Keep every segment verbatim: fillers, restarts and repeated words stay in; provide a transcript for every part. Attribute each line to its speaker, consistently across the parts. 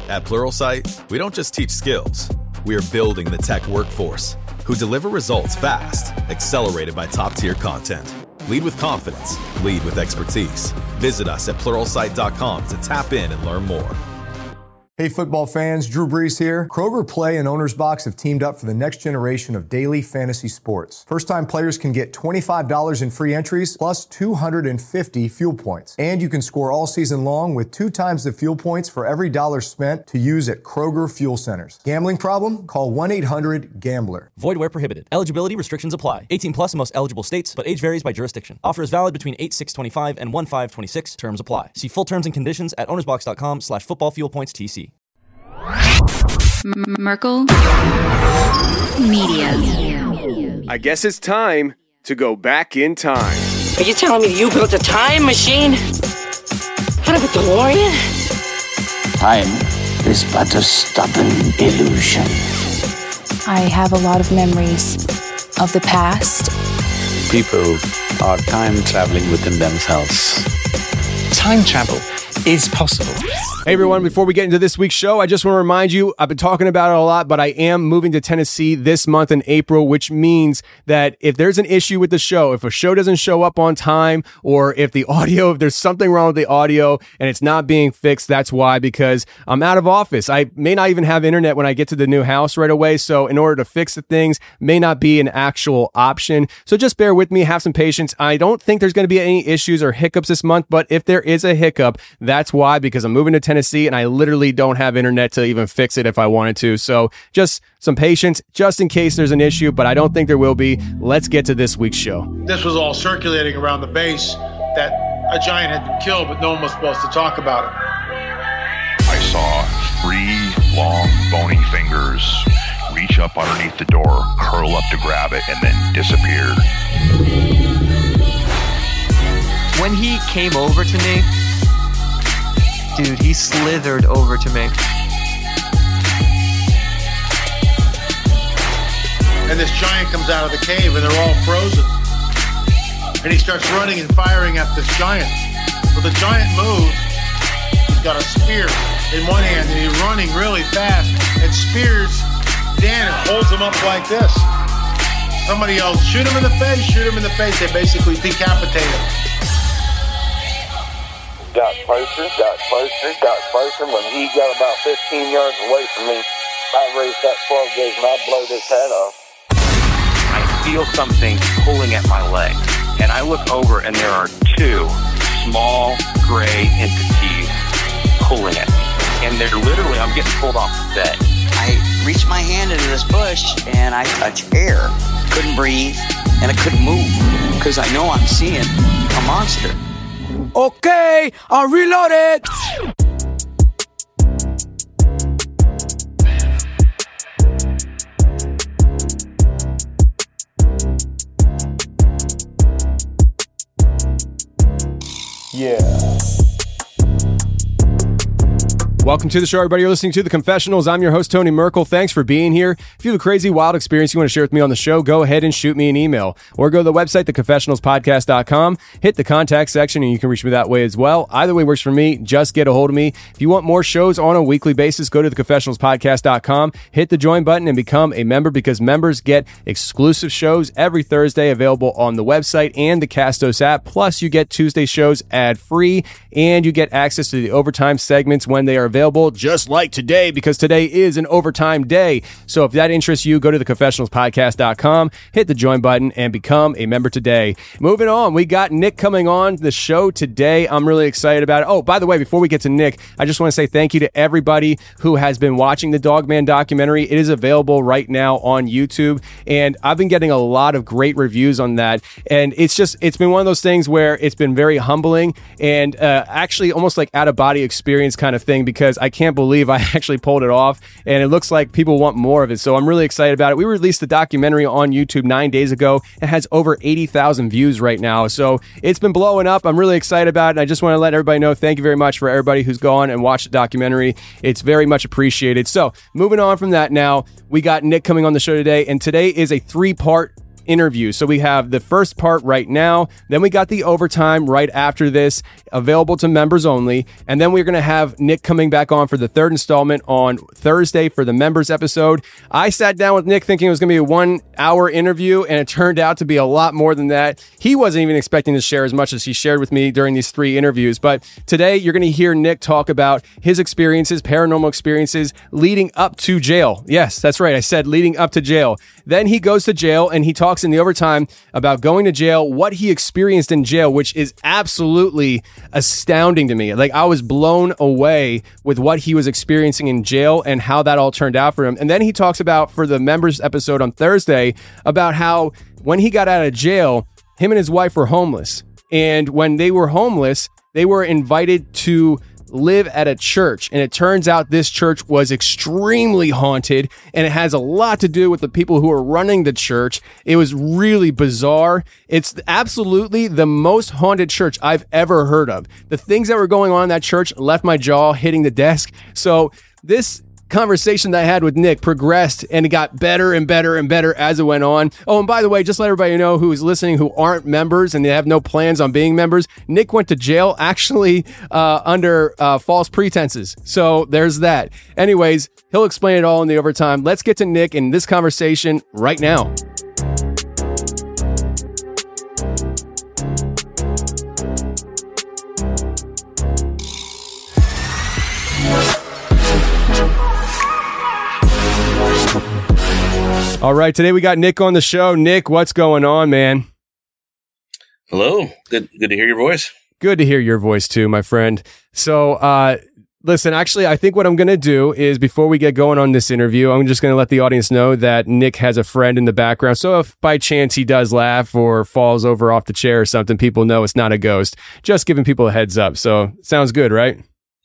Speaker 1: At Pluralsight, we don't just teach skills. We are building the tech workforce who deliver results fast, accelerated by top-tier content. Lead with confidence. Lead with expertise. Visit us at pluralsight dot com to tap in and learn more.
Speaker 2: Hey football fans, Drew Brees here. Kroger Play and Owner's Box have teamed up for the next generation of daily fantasy sports. First-time players can get twenty-five dollars in free entries plus two hundred fifty fuel points. And you can score all season long with two times the fuel points for every dollar spent to use at Kroger Fuel Centers. Gambling problem? Call one eight hundred gambler.
Speaker 3: Void where prohibited. Eligibility restrictions apply. eighteen plus in most eligible states, but age varies by jurisdiction. Offer is valid between eight six twenty-five and one five twenty-six. Terms apply. See full terms and conditions at ownersbox.com slash football fuel points TC.
Speaker 4: Merkel Media.
Speaker 5: I guess it's time to go back in time.
Speaker 6: Are you telling me you built a time machine? Out of a DeLorean?
Speaker 7: Time is but a stubborn illusion.
Speaker 8: I have a lot of memories of the past.
Speaker 9: People are time traveling within themselves. Time travel is possible.
Speaker 5: Hey everyone, before we get into this week's show, I just want to remind you, I've been talking about it a lot, but I am moving to Tennessee this month in April, which means that if there's an issue with the show, if a show doesn't show up on time, or if the audio, if there's something wrong with the audio and it's not being fixed, that's why, because I'm out of office. I may not even have internet when I get to the new house right away, so in order to fix the things, may not be an actual option. So just bear with me, have some patience. I don't think there's going to be any issues or hiccups this month, but if there is a hiccup, that's why, because I'm moving to Tennessee and I literally don't have internet to even fix it if I wanted to. So just some patience, just in case there's an issue, but I don't think there will be. Let's get to this week's show.
Speaker 10: This was all circulating around the base that a giant had been killed, but no one was supposed to talk about it.
Speaker 11: I saw three long, bony fingers reach up underneath the door, curl up to grab it, and then disappeared.
Speaker 12: When he came over to me, dude, he slithered over to me.
Speaker 10: And this giant comes out of the cave and they're all frozen. And he starts running and firing at this giant. Well, the giant moves. He's got a spear in one hand and he's running really fast and spears Dan and holds him up like this. Somebody else, shoot him in the face, shoot him in the face. They basically decapitate him.
Speaker 13: Got closer, got closer, got closer. When he got about fifteen yards away from me, I raised that twelve gauge and I blowed his head off.
Speaker 14: I feel something pulling at my leg, and I look over and there are two small gray entities pulling at me. And they're literally, I'm getting pulled off the bed.
Speaker 15: I reached my hand into this bush and I touched air. Couldn't breathe and I couldn't move because I know I'm seeing a monster.
Speaker 5: Okay, I'll reload it.
Speaker 2: Yeah.
Speaker 5: Welcome to the show, everybody. You're listening to The Confessionals. I'm your host, Tony Merkel. Thanks for being here. If you have a crazy, wild experience you want to share with me on the show, go ahead and shoot me an email or go to the website, the confessionals podcast dot com. Hit the contact section and you can reach me that way as well. Either way works for me. Just get a hold of me. If you want more shows on a weekly basis, go to the confessionals podcast dot com. Hit the join button and become a member because members get exclusive shows every Thursday available on the website and the Castos app. Plus, you get Tuesday shows ad-free and you get access to the overtime segments when they are available, just like today, because today is an overtime day. So if that interests you, go to the confessionals podcast dot com, hit the join button, and become a member today. Moving on, we got Nick coming on the show today. I'm really excited about it. Oh, by the way, before we get to Nick, I just want to say thank you to everybody who has been watching the Dogman documentary. It is available right now on YouTube, and I've been getting a lot of great reviews on that. And it's just, it's been one of those things where it's been very humbling and uh, actually almost like out-of-body experience kind of thing, because I can't believe I actually pulled it off, and it looks like people want more of it. So I'm really excited about it. We released the documentary on YouTube nine days ago. It has over eighty thousand views right now. So it's been blowing up. I'm really excited about it. And I just want to let everybody know, thank you very much for everybody who's gone and watched the documentary. It's very much appreciated. So moving on from that now, we got Nick coming on the show today, and today is a three-part interviews. So we have the first part right now, then we got the overtime right after this, available to members only, and then we're going to have Nick coming back on for the third installment on Thursday for the members episode. I sat down with Nick thinking it was going to be a one hour interview, and it turned out to be a lot more than that. He wasn't even expecting to share as much as he shared with me during these three interviews, but today you're going to hear Nick talk about his experiences, paranormal experiences leading up to jail. Yes, that's right. I said leading up to jail. Then he goes to jail and he talks in the overtime about going to jail, what he experienced in jail, which is absolutely astounding to me. Like, I was blown away with what he was experiencing in jail and how that all turned out for him. And then he talks about, for the members episode on Thursday, about how when he got out of jail, him and his wife were homeless. And when they were homeless, they were invited to live at a church, and it turns out this church was extremely haunted, and it has a lot to do with the people who are running the church. It was really bizarre. It's absolutely the most haunted church I've ever heard of. The things that were going on in that church left my jaw hitting the desk. So this conversation that I had with Nick progressed, and it got better and better and better as it went on. Oh, and by the way, just let everybody know who is listening who aren't members and they have no plans on being members, Nick went to jail actually uh, under uh, false pretenses. So there's that. Anyways, he'll explain it all in the overtime. Let's get to Nick in this conversation right now. All right, today we got Nick on the show. Nick, what's going on, man?
Speaker 16: Hello. Good good to hear your voice.
Speaker 5: Good to hear your voice too, my friend. So, uh, listen, actually, I think what I'm going to do is, before we get going on this interview, I'm just going to let the audience know that Nick has a friend in the background. So if by chance he does laugh or falls over off the chair or something, people know it's not a ghost. Just giving people a heads up. So, sounds good, right?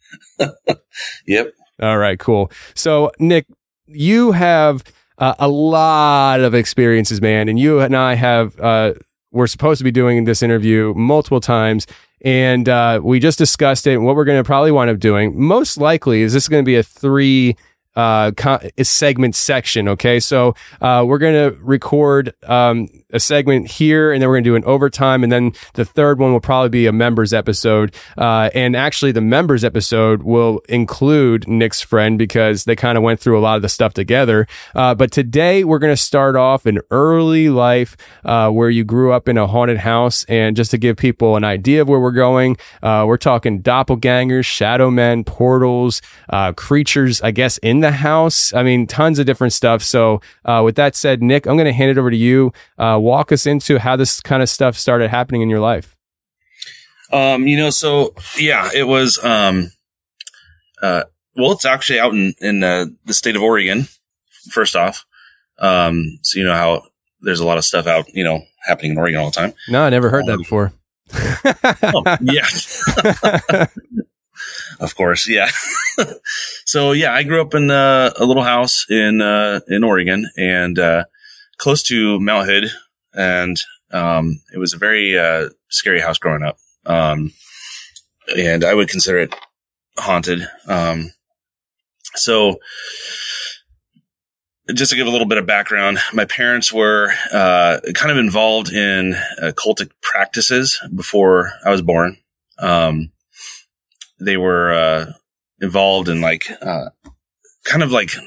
Speaker 16: Yep.
Speaker 5: All right, cool. So, Nick, you have Uh, a lot of experiences, man. And you and I have, uh, we're supposed to be doing this interview multiple times. And uh, we just discussed it. And what we're going to probably wind up doing, most likely, is this going to be a three uh, co- segment section. Okay. So uh, we're going to record um, a segment here, and then we're going to do an overtime. And then the third one will probably be a members episode. Uh, and actually, the members episode will include Nick's friend, because they kind of went through a lot of the stuff together. Uh, but today, we're going to start off an early life uh, where you grew up in a haunted house. And just to give people an idea of where we're going, uh, we're talking doppelgangers, shadow men, portals, uh, creatures, I guess, in the house. I mean, tons of different stuff. So uh, with that said, Nick, I'm going to hand it over to you. Uh, walk us into how this kind of stuff started happening in your life.
Speaker 16: Um, you know, so yeah, it was, um, uh, well, it's actually out in, in uh, the state of Oregon, first off. Um, so you know how there's a lot of stuff out, you know, happening in Oregon all the time.
Speaker 5: No, I never heard um, that before.
Speaker 16: oh, yeah. Of course. Yeah. So yeah, I grew up in uh, a little house in, uh, in Oregon, and, uh, close to Mount Hood. And, um, it was a very, uh, scary house growing up. Um, and I would consider it haunted. Um, so just to give a little bit of background, my parents were, uh, kind of involved in uh, cultic practices before I was born. Um, they were, uh, involved in like, uh, kind of like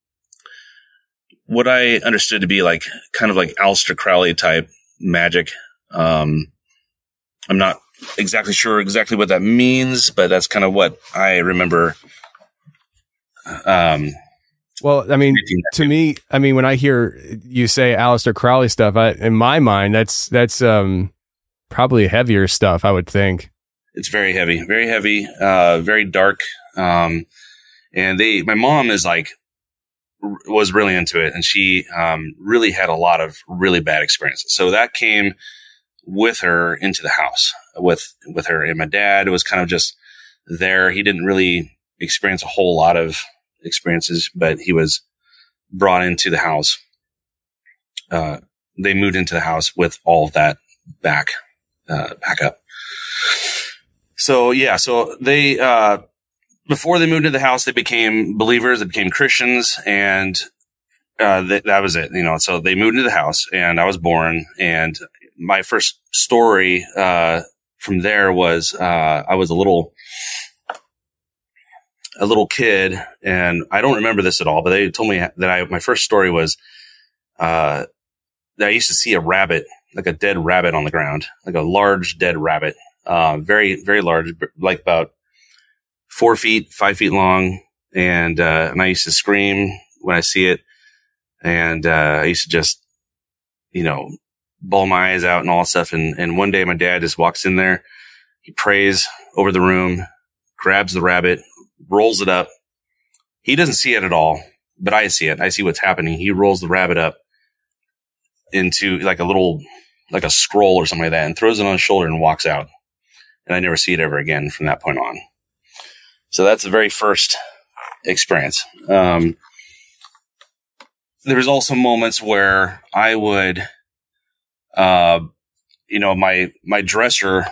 Speaker 16: what I understood to be like, kind of like Aleister Crowley type magic. Um, I'm not exactly sure exactly what that means, but that's kind of what I remember. Um,
Speaker 5: well, I mean, to me, I mean, when I hear you say Aleister Crowley stuff, I, in my mind, that's, that's, um, probably heavier stuff, I would think.
Speaker 16: It's very heavy, very heavy, uh, very dark. Um, and they, my mom is like, r- was really into it, and she, um, really had a lot of really bad experiences. So that came with her into the house with, with her. And my dad was kind of just there. He didn't really experience a whole lot of experiences, but he was brought into the house. Uh, they moved into the house with all of that back, uh, back up. So yeah, so they, uh, before they moved into the house, they became believers, they became Christians. And uh, th- that was it. You know, so they moved into the house, and I was born. And my first story uh, from there was uh, I was a little. a little kid, and I don't remember this at all, but they told me that I, my first story was, uh, that I used to see a rabbit, like a dead rabbit on the ground, like a large dead rabbit, uh, very, very large, like about four feet, five feet long. And, uh, and I used to scream when I see it. And, uh, I used to just, you know, bawl my eyes out and all that stuff. And, and one day my dad just walks in there, he prays over the room, grabs the rabbit, rolls it up. He doesn't see it at all, but I see it. I see what's happening. He rolls the rabbit up into like a little, like a scroll or something like that, and throws it on his shoulder and walks out. And I never see it ever again from that point on. So that's the very first experience. Um, there was also moments where I would, uh, you know, my, my dresser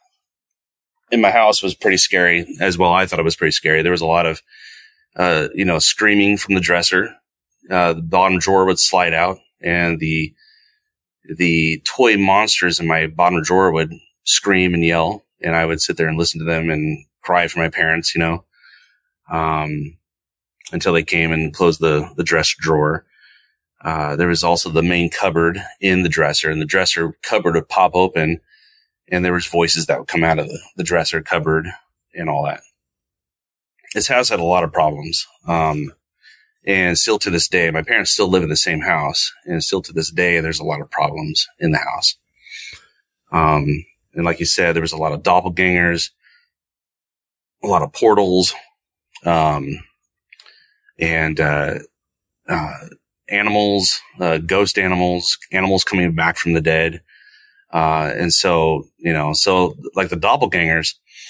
Speaker 16: in my house was pretty scary as well. I thought it was pretty scary. There was a lot of, uh, you know, screaming from the dresser. Uh, the bottom drawer would slide out, and the, the toy monsters in my bottom drawer would scream and yell, and I would sit there and listen to them and cry for my parents, you know, um, until they came and closed the, the dresser drawer. Uh, there was also the main cupboard in the dresser, and the dresser cupboard would pop open, and there was voices that would come out of the, the dresser cupboard and all that. This house had a lot of problems. Um, and still to this day, my parents still live in the same house, and still to this day, there's a lot of problems in the house. Um, and like you said, there was a lot of doppelgangers, a lot of portals, um, and, uh, uh, animals, uh, ghost animals, animals coming back from the dead. Uh, and so, you know, so like the doppelgangers,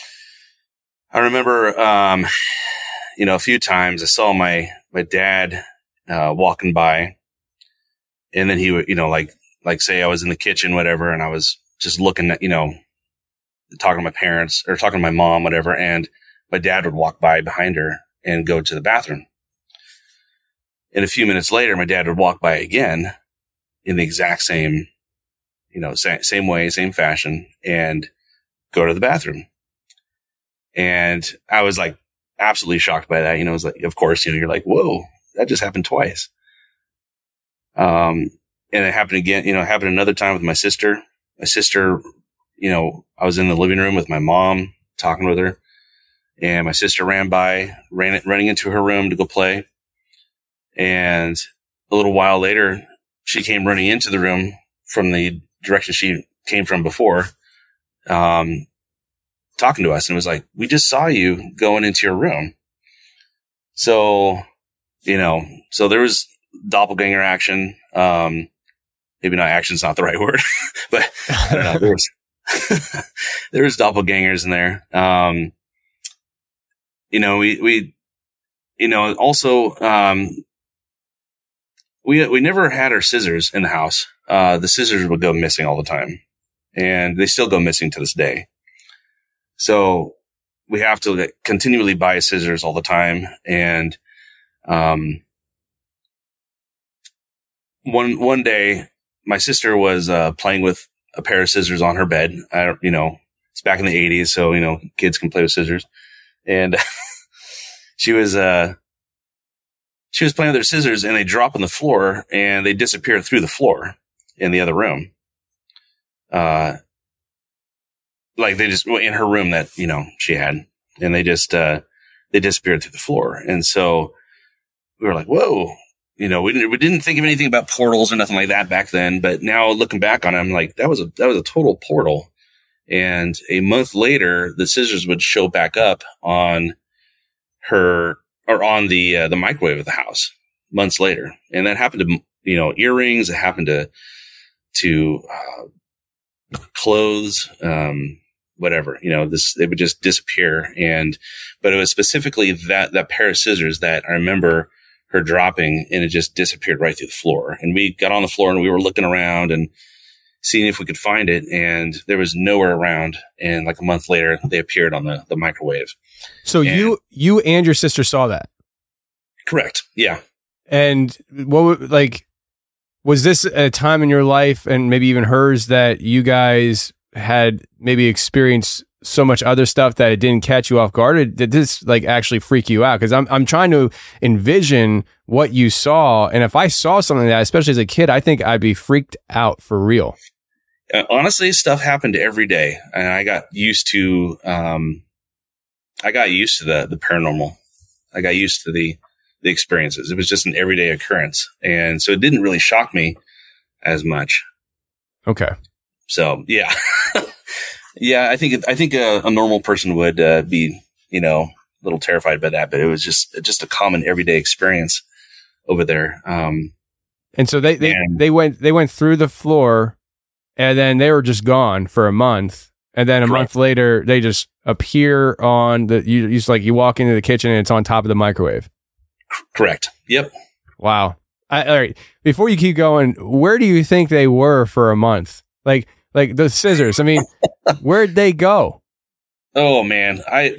Speaker 16: I remember, um, you know, a few times I saw my, my dad, uh, walking by, and then he would, you know, like, like say I was in the kitchen, whatever, and I was just looking at, you know, talking to my parents or talking to my mom, whatever. And my dad would walk by behind her and go to the bathroom. And a few minutes later, my dad would walk by again in the exact same, you know, same, same way, same fashion, and go to the bathroom. And I was like absolutely shocked by that. You know, it was like, of course, you know, you're like, whoa, that just happened twice. Um, and it happened again, you know, it happened another time with my sister. My sister, you know, I was in the living room with my mom talking with her, and my sister ran by, ran it, running into her room to go play. And a little while later, she came running into the room from the direction she came from before, um, talking to us, and was like, we just saw you going into your room. So, you know, so there was doppelganger action. Um, maybe not action's not the right word, but I don't know. There was, there was doppelgangers in there. Um, you know, we, we, you know, also, um, we, we never had our scissors in the house. Uh, the scissors would go missing all the time, and they still go missing to this day. So we have to like, continually buy scissors all the time. And, um, one, one day my sister was, uh, playing with a pair of scissors on her bed. I don't, you know, it's back in the eighties. So, you know, kids can play with scissors, and she was, uh, she was playing with her scissors, and they drop on the floor, and they disappear through the floor in the other room. Uh, like they just, in her room that, you know, she had, and they just, uh, they disappeared through the floor. And so we were like, whoa, you know, we didn't, we didn't think of anything about portals or nothing like that back then. But now looking back on it, I'm like, that was a, that was a total portal. And a month later, the scissors would show back up on her, or on the, uh, the microwave of the house months later. And that happened to, you know, earrings. It happened to, to, uh, clothes, um, whatever, you know, this, they would just disappear. And, but it was specifically that, that pair of scissors that I remember her dropping, and it just disappeared right through the floor. And we got on the floor and we were looking around and seeing if we could find it. And there was nowhere around. And like a month later, they appeared on the, the microwave.
Speaker 5: So and, you, you and your sister saw that?
Speaker 16: Correct. Yeah.
Speaker 5: And what, like, was this a time in your life and maybe even hers that you guys had maybe experienced so much other stuff that it didn't catch you off guard? Or did this like actually freak you out? Because I'm I'm trying to envision what you saw, and if I saw something like that, especially as a kid, I think I'd be freaked out for real.
Speaker 16: Uh, honestly, stuff happened every day, and I got used to. Um, I got used to the the paranormal. I got used to the the experiences. It was just an everyday occurrence, and so it didn't really shock me as much.
Speaker 5: Okay.
Speaker 16: So yeah. Yeah, I think I think a, a normal person would uh, be, you know, a little terrified by that, but it was just just a common everyday experience over there. Um,
Speaker 5: and so they they,
Speaker 16: and,
Speaker 5: they went they went through the floor, and then they were just gone for a month, and then a correct. month later they just appear on the you you just like you walk into the kitchen and it's on top of the microwave.
Speaker 16: Correct. Yep.
Speaker 5: Wow. I, all right. Before you keep going, where do you think they were for a month? Like. Like the scissors. I mean, where'd they go?
Speaker 16: Oh man, I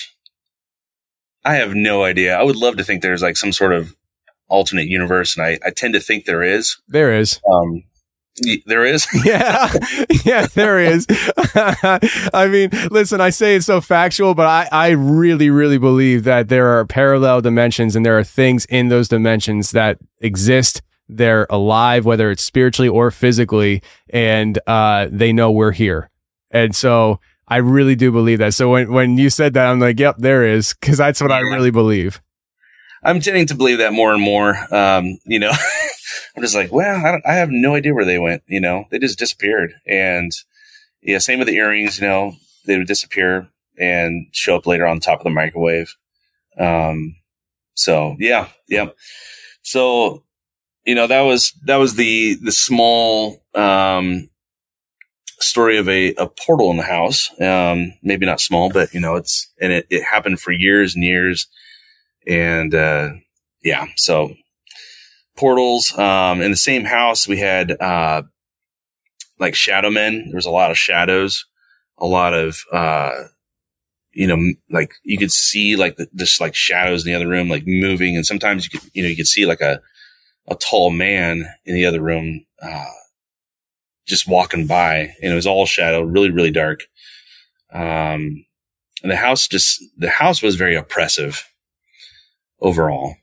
Speaker 16: I have no idea. I would love to think there's like some sort of alternate universe, and I, I tend to think there is.
Speaker 5: There is.
Speaker 16: Um, y- there is.
Speaker 5: yeah, yeah, there is. I mean, listen, I say it's so factual, but I, I really, really believe that there are parallel dimensions, and there are things in those dimensions that exist. They're alive, whether it's spiritually or physically, and uh, they know we're here. And so I really do believe that. So when, when you said that, I'm like, yep, there is, because that's what yeah. I really believe.
Speaker 16: I'm tending to believe that more and more. Um, you know, I'm just like, well, I, don't, I have no idea where they went. You know, they just disappeared. And yeah, same with the earrings. You know, they would disappear and show up later on top of the microwave. Um, so yeah, yeah. So. You know, that was, that was the, the small, um, story of a, a portal in the house. Um, maybe not small, but you know, it's, and it, it happened for years and years. And, uh, yeah, so portals, um, in the same house, we had, uh, like shadow men. There was a lot of shadows, a lot of, uh, you know, like you could see like the, just like shadows in the other room, like moving. And sometimes you could, you know, you could see like a, a tall man in the other room, uh, just walking by, and it was all shadow, really, really dark. Um, and the house just, the house was very oppressive overall.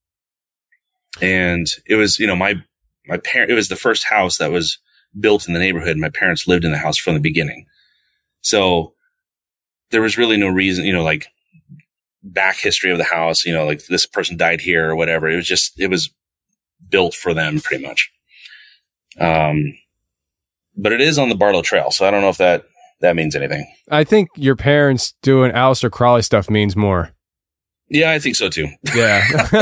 Speaker 16: And it was, you know, my, my parent, it was the first house that was built in the neighborhood. My parents lived in the house from the beginning. So there was really no reason, you know, like back history of the house, you know, like this person died here or whatever. It was just, it was built for them pretty much. Um, but it is on the Barlow Trail. So I don't know if that, that means anything.
Speaker 5: I think your parents doing Aleister Crowley stuff means more.
Speaker 16: Yeah, I think so too.
Speaker 5: Yeah.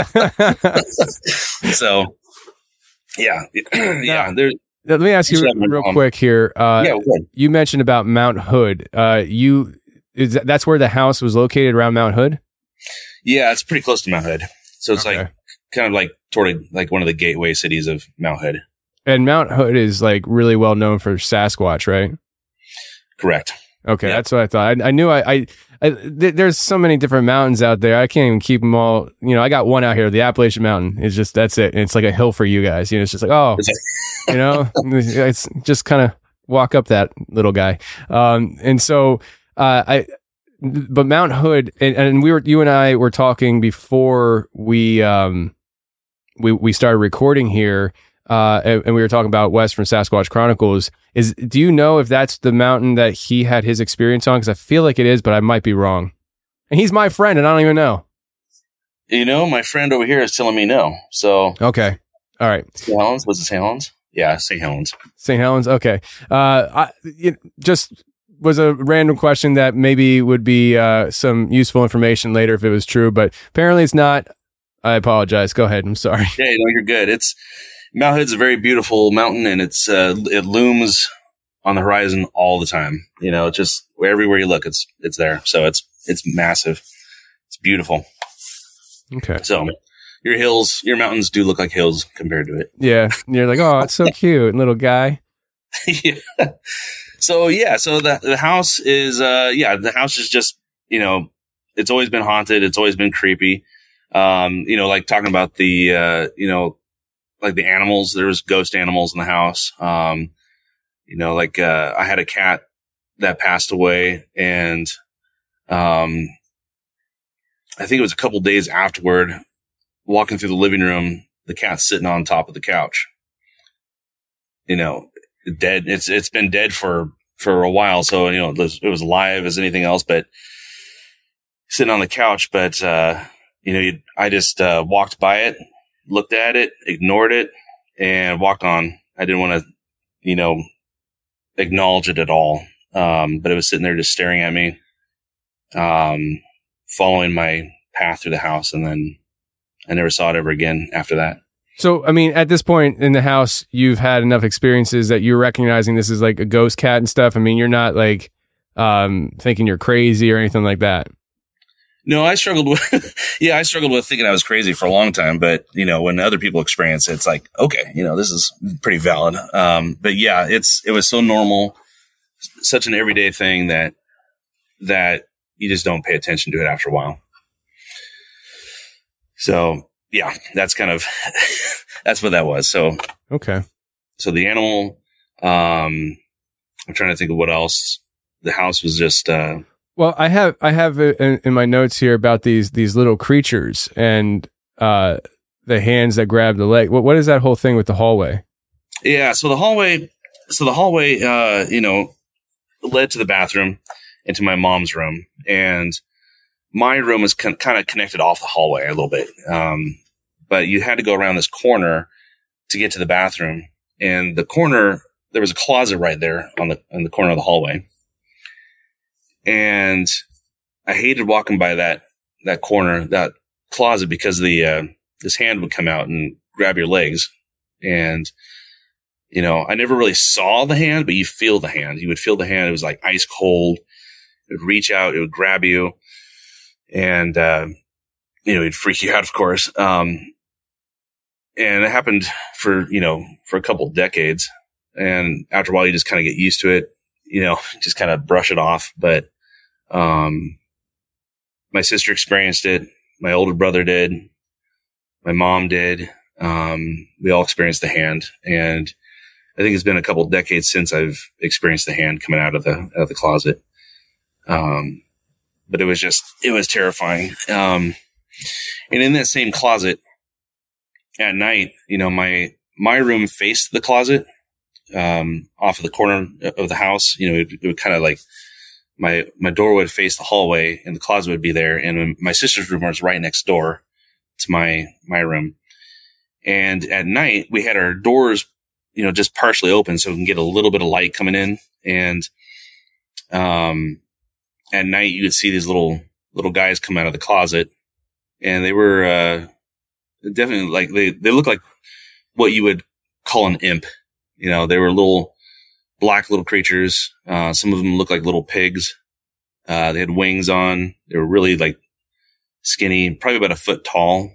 Speaker 16: So yeah. yeah. There,
Speaker 5: Let me ask you real, real quick here. Uh,
Speaker 16: yeah,
Speaker 5: you mentioned about Mount Hood. Uh, you, is that, that's where the house was located, around Mount Hood?
Speaker 16: Yeah, it's pretty close to Mount Hood. So it's okay. like, kind of like toward like one of the gateway cities of Mount Hood.
Speaker 5: And Mount Hood is like really well known for Sasquatch, right?
Speaker 16: Correct.
Speaker 5: Okay,
Speaker 16: yeah.
Speaker 5: That's what I thought. I, I knew I, I, I th- there's so many different mountains out there. I can't even keep them all. You know, I got one out here, the Appalachian Mountain. It's just, that's it. And it's like a hill for you guys. You know, it's just like, oh, you know, it's just kind of walk up that little guy. Um, and so, uh, I, but Mount Hood, and, and we were, you and I were talking before we, um, we, we started recording here, uh, and, and we were talking about Wes from Sasquatch Chronicles. Is, do you know if that's the mountain that he had his experience on? Because I feel like it is, but I might be wrong. And he's my friend, and I don't even know.
Speaker 16: You know, my friend over here is telling me no. So
Speaker 5: okay, all right.
Speaker 16: Saint Helens, was it Saint Helens? Yeah, Saint Helens.
Speaker 5: Saint Helens. Okay. Uh, I it just was a random question that maybe would be uh, some useful information later if it was true, but apparently it's not. I apologize. Go ahead. I'm sorry.
Speaker 16: Yeah, no, you're good. It's Mount Hood's a very beautiful mountain, and it's uh, it looms on the horizon all the time. You know, just everywhere you look, it's it's there. So it's it's massive. It's beautiful.
Speaker 5: Okay.
Speaker 16: So your hills, your mountains do look like hills compared to it.
Speaker 5: Yeah. You're like, oh, it's so cute, little guy.
Speaker 16: Yeah. So yeah, so the the house is uh yeah, the house is just, you know, it's always been haunted, it's always been creepy. Um, you know, like talking about the, uh, you know, like the animals, there was ghost animals in the house. Um, you know, like, uh, I had a cat that passed away, and, um, I think it was a couple days afterward, walking through the living room, the cat's sitting on top of the couch, you know, dead. It's, it's been dead for, for a while. So, you know, it was, it was alive as anything else, but sitting on the couch. But, uh, you know, you, I just, uh, walked by it, looked at it, ignored it, and walked on. I didn't want to, you know, acknowledge it at all. Um, but it was sitting there just staring at me, um, following my path through the house. And then I never saw it ever again after that.
Speaker 5: So, I mean, at this point in the house, you've had enough experiences that you're recognizing this is like a ghost cat and stuff. I mean, you're not like, um, thinking you're crazy or anything like that.
Speaker 16: No, I struggled with, yeah, I struggled with thinking I was crazy for a long time. But, you know, when other people experience it, it's like, okay, you know, this is pretty valid. Um, but yeah, it's, it was so normal, such an everyday thing that, that you just don't pay attention to it after a while. So yeah, that's kind of, that's what that was. So,
Speaker 5: okay.
Speaker 16: So the animal, um, I'm trying to think of what else. The house was just, uh,
Speaker 5: Well, I have I have it in, in my notes here about these these little creatures and uh, the hands that grab the leg. What what is that whole thing with the hallway?
Speaker 16: Yeah, so the hallway, so the hallway, uh, you know, led to the bathroom and to my mom's room, and my room was con- kind of connected off the hallway a little bit, um, but you had to go around this corner to get to the bathroom, and the corner there was a closet right there on the on the corner of the hallway. And I hated walking by that, that corner, that closet, because the, uh, this hand would come out and grab your legs. And, you know, I never really saw the hand, but you feel the hand. You would feel the hand. It was like ice cold. It would reach out. It would grab you. And, uh, you know, it'd freak you out, of course. Um, and it happened for, you know, for a couple of decades. And after a while, you just kind of get used to it, you know, just kind of brush it off. But, Um, my sister experienced it. My older brother did. My mom did. Um, we all experienced the hand, and I think it's been a couple of decades since I've experienced the hand coming out of the, out of the closet. Um, but it was just, it was terrifying. Um, and in that same closet at night, you know, my, my room faced the closet, um, off of the corner of the house. You know, it, it would kind of like, My, my door would face the hallway and the closet would be there. And my sister's room was right next door to my, my room. And at night we had our doors, you know, just partially open so we can get a little bit of light coming in. And, um, at night you could see these little, little guys come out of the closet, and they were, uh, definitely like, they, they look like what you would call an imp. You know, they were little, black little creatures. Uh, some of them looked like little pigs. Uh, they had wings on. They were really like skinny, probably about a foot tall.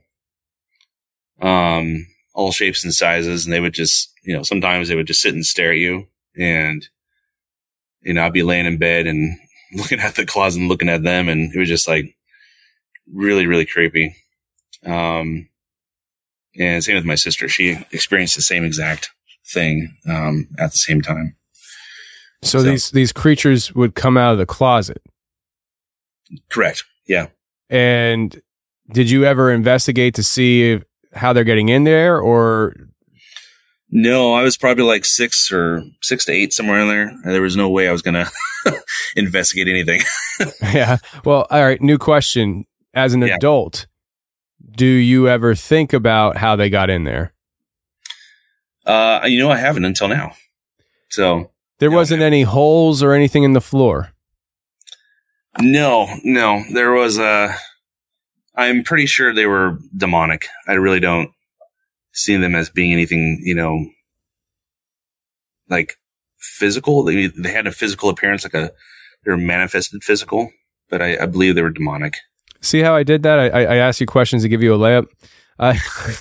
Speaker 16: Um, all shapes and sizes. And they would just, you know, sometimes they would just sit and stare at you. And, you know, I'd be laying in bed and looking at the closet and looking at them. And it was just like really, really creepy. Um, and same with my sister. She experienced the same exact thing, um, at the same time.
Speaker 5: So, so these these creatures would come out of the closet.
Speaker 16: Correct. Yeah.
Speaker 5: And did you ever investigate to see if, how they're getting in there, or?
Speaker 16: No, I was probably like six or six to eight, somewhere in there. There was no way I was going to investigate anything.
Speaker 5: Yeah. Well, all right. New question. As an yeah. adult, do you ever think about how they got in there?
Speaker 16: Uh, you know, I haven't until now. So.
Speaker 5: There no, wasn't any holes or anything in the floor?
Speaker 16: No, no. There was a... I'm pretty sure they were demonic. I really don't see them as being anything, you know, like physical. They they had a physical appearance, like a... They were manifested physical, but I, I believe they were demonic.
Speaker 5: See how I did that? I, I asked you questions to give you a layup. I,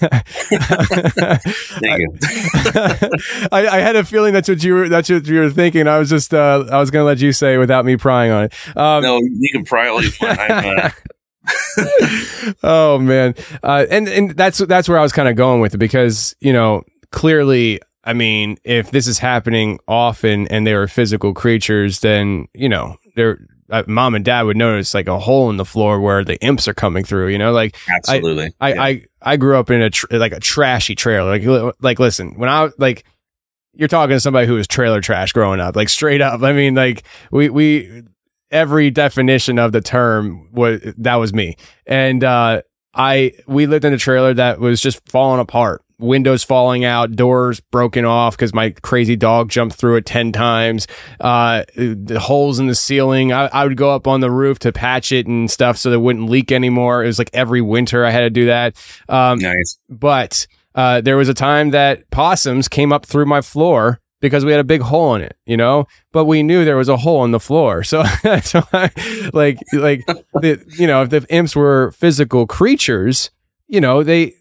Speaker 16: Thank you.
Speaker 5: I, I had a feeling that's what you were. That's what you were thinking. I was just. Uh, I was going to let you say without me prying on it. Um,
Speaker 16: no, you can pry all you want. I'm, uh,
Speaker 5: Oh man. Uh, and, and that's, that's where I was kind of going with it because, you know, clearly, I mean, if this is happening often and they were physical creatures, then, you know, they're, uh, mom and dad would notice like a hole in the floor where the imps are coming through, you know, like
Speaker 16: absolutely.
Speaker 5: I,
Speaker 16: yeah.
Speaker 5: I, I, I grew up in a, tr- like a trashy trailer. Like, like, listen, when I like, you're talking to somebody who was trailer trash growing up, like straight up. I mean, like we, we, every definition of the term was, that was me. And, uh, I, we lived in a trailer that was just falling apart, windows falling out, doors broken off because my crazy dog jumped through it ten times, uh, the holes in the ceiling. I, I would go up on the roof to patch it and stuff so that it wouldn't leak anymore. It was like every winter I had to do that. Um,
Speaker 16: nice.
Speaker 5: But, uh, there was a time that possums came up through my floor because we had a big hole in it, you know, but we knew there was a hole in the floor. So, so I, like, like, the, you know, if the imps were physical creatures, you know, they,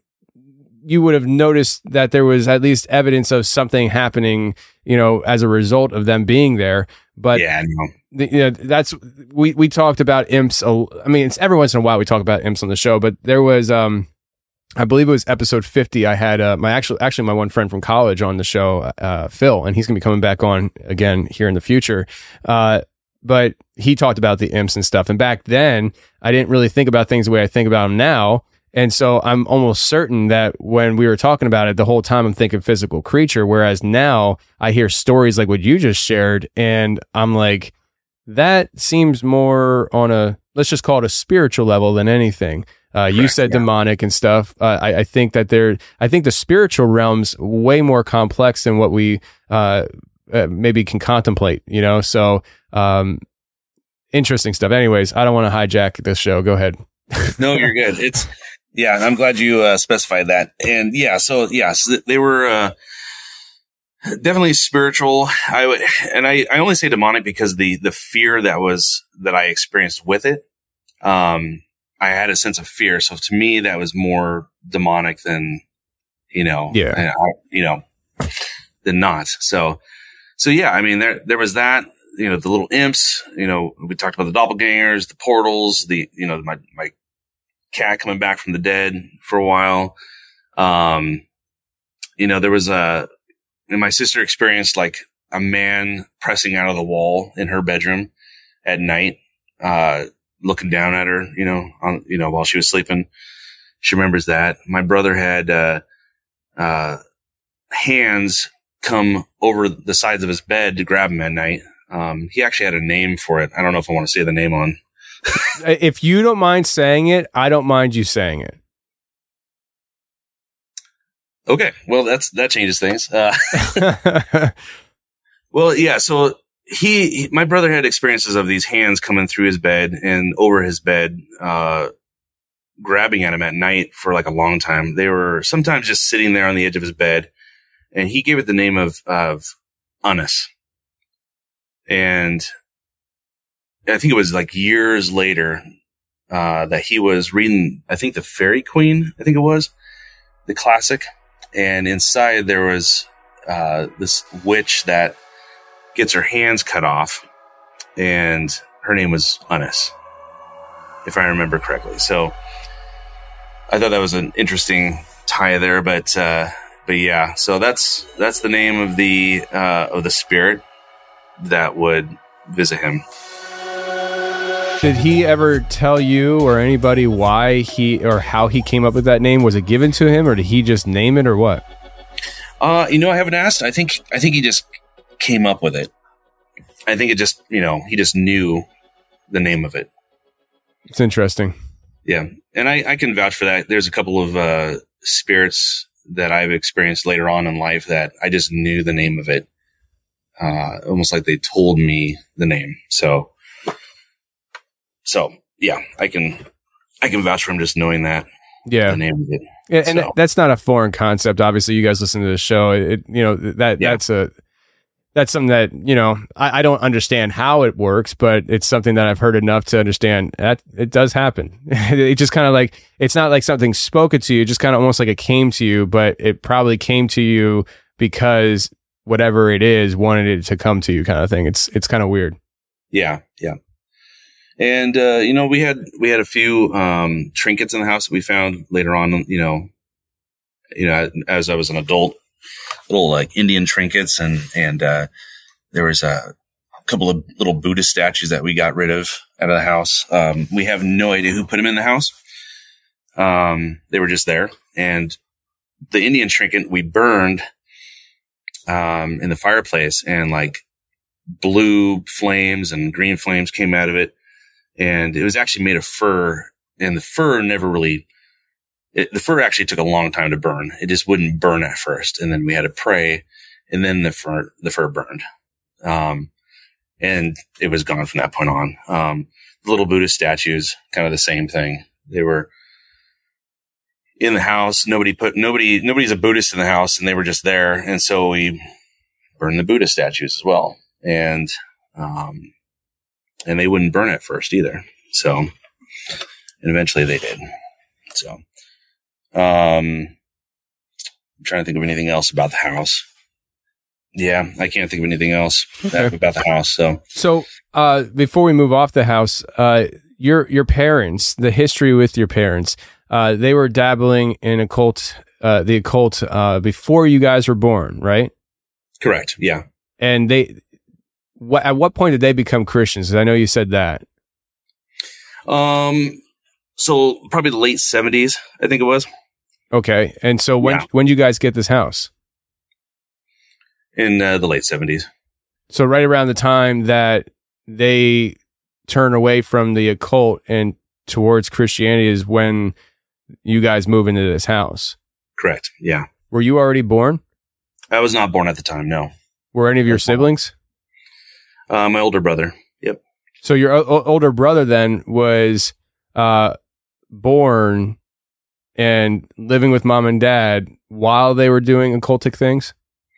Speaker 5: you would have noticed that there was at least evidence of something happening, you know, as a result of them being there. But
Speaker 16: yeah, no.
Speaker 5: the, you know, that's, we, we talked about imps. A, I mean, it's every once in a while we talk about imps on the show, but there was, um, I believe it was episode fifty. I had uh, my actual, actually my one friend from college on the show, uh, Phil, and he's going to be coming back on again here in the future. Uh, but he talked about the imps and stuff. And back then, I didn't really think about things the way I think about them now. And so I'm almost certain that when we were talking about it, the whole time I'm thinking physical creature. Whereas now I hear stories like what you just shared, and I'm like, that seems more on a, let's just call it a spiritual level than anything. Uh, you Correct, said yeah. demonic and stuff. Uh, I, I think that there, I think the spiritual realm's way more complex than what we uh, uh, maybe can contemplate, you know? So, um, interesting stuff. Anyways, I don't want to hijack this show. Go ahead.
Speaker 16: No, you're good. It's, yeah, I'm glad you uh, specified that. And yeah, so yeah, so they were uh, definitely spiritual. I would, and I, I only say demonic because the, the fear that was, that I experienced with it, um, I had a sense of fear. So to me, that was more demonic than, you know,
Speaker 5: yeah,
Speaker 16: I, you know, than not. So, so yeah, I mean, there, there was that, you know, the little imps, you know, we talked about the doppelgangers, the portals, the, you know, my, my cat coming back from the dead for a while. Um, you know, there was a, and my sister experienced like a man pressing out of the wall in her bedroom at night, uh, looking down at her, you know, on, you know, while she was sleeping. She remembers that. My brother had, uh, uh, hands come over the sides of his bed to grab him at night. Um, he actually had a name for it. I don't know if I want to say the name on.
Speaker 5: If you don't mind saying it, I don't mind you saying it.
Speaker 16: Okay. Well, that's, that changes things. Uh, well, yeah. So, He, my brother had experiences of these hands coming through his bed and over his bed, uh, grabbing at him at night for like a long time. They were sometimes just sitting there on the edge of his bed, and he gave it the name of, of Unis. And I think it was like years later, uh, that he was reading, I think the Fairy Queen, I think it was the classic. And inside there was, uh, this witch that gets her hands cut off, and her name was Unis, if I remember correctly. So I thought that was an interesting tie there, but, uh, but yeah, so that's, that's the name of the, uh, of the spirit that would visit him.
Speaker 5: Did he ever tell you or anybody why he, or how he came up with that name? Was it given to him, or did he just name it, or what?
Speaker 16: Uh, you know, I haven't asked. I think, I think he just came up with it. I think it just, you know, he just knew the name of it.
Speaker 5: It's interesting.
Speaker 16: Yeah. And I, I can vouch for that. There's a couple of uh, spirits that I've experienced later on in life that I just knew the name of it. Uh, almost like they told me the name. So, so yeah, I can, I can vouch for him just knowing that.
Speaker 5: Yeah.
Speaker 16: The name of it.
Speaker 5: Yeah, and
Speaker 16: so.
Speaker 5: that's not a foreign concept. Obviously, you guys listen to the show. It, you know, that yeah. that's a, that's something that, you know, I, I don't understand how it works, but it's something that I've heard enough to understand that it does happen. It just kind of like, it's not like something spoken to you, just kind of almost like it came to you, but it probably came to you because whatever it is wanted it to come to you, kind of thing. It's, it's kind of weird.
Speaker 16: Yeah. Yeah. And, uh, you know, we had, we had a few, um, trinkets in the house that we found later on, you know, you know, as I was an adult, little like Indian trinkets. And, and, uh, there was a couple of little Buddhist statues that we got rid of out of the house. Um, we have no idea who put them in the house. Um, they were just there. And the Indian trinket we burned, um, in the fireplace, and like blue flames and green flames came out of it. And it was actually made of fur, and the fur never really, it, the fur actually took a long time to burn. It just wouldn't burn at first. And then we had to pray, and then the fur, the fur burned. Um, and it was gone from that point on. Um, the little Buddhist statues, kind of the same thing. They were in the house. Nobody put, nobody, nobody's a Buddhist in the house, and they were just there. And so we burned the Buddhist statues as well. And, um, and they wouldn't burn at first either. So, and eventually they did. So, um, I'm trying to think of anything else about the house. Yeah, I can't think of anything else
Speaker 5: Okay.
Speaker 16: about the house. So,
Speaker 5: So, uh, before we move off the house, uh, your your parents, the history with your parents, uh, they were dabbling in occult, uh, the occult, uh, before you guys were born, right?
Speaker 16: correct. Yeah.
Speaker 5: And they, what at what point did they become Christians? 'Cause I know you said that.
Speaker 16: Um, so probably the late seventies, I think it was.
Speaker 5: Okay, and so when
Speaker 16: Yeah.
Speaker 5: when did you guys get this house?
Speaker 16: In uh, the late seventies.
Speaker 5: So right around the time that they turn away from the occult and towards Christianity is when you guys move into this house.
Speaker 16: Correct. Yeah.
Speaker 5: Were you already born?
Speaker 16: I was not born at the time. No.
Speaker 5: Were any of your siblings?
Speaker 16: Uh, my older brother. Yep.
Speaker 5: So your o- o- older brother then was uh, born and living with mom and dad while they were doing occultic things?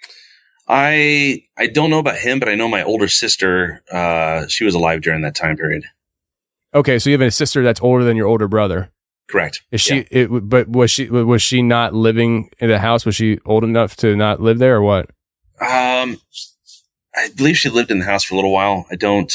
Speaker 16: I I don't know about him, but I know my older sister, uh, she was alive during that time period.
Speaker 5: Okay, so you have a sister that's older than your older brother.
Speaker 16: Correct.
Speaker 5: Is she?
Speaker 16: Yeah.
Speaker 5: It, but was she? Was she not living in the house? Was she old enough to not live there, or what?
Speaker 16: Um, I believe she lived in the house for a little while. I don't.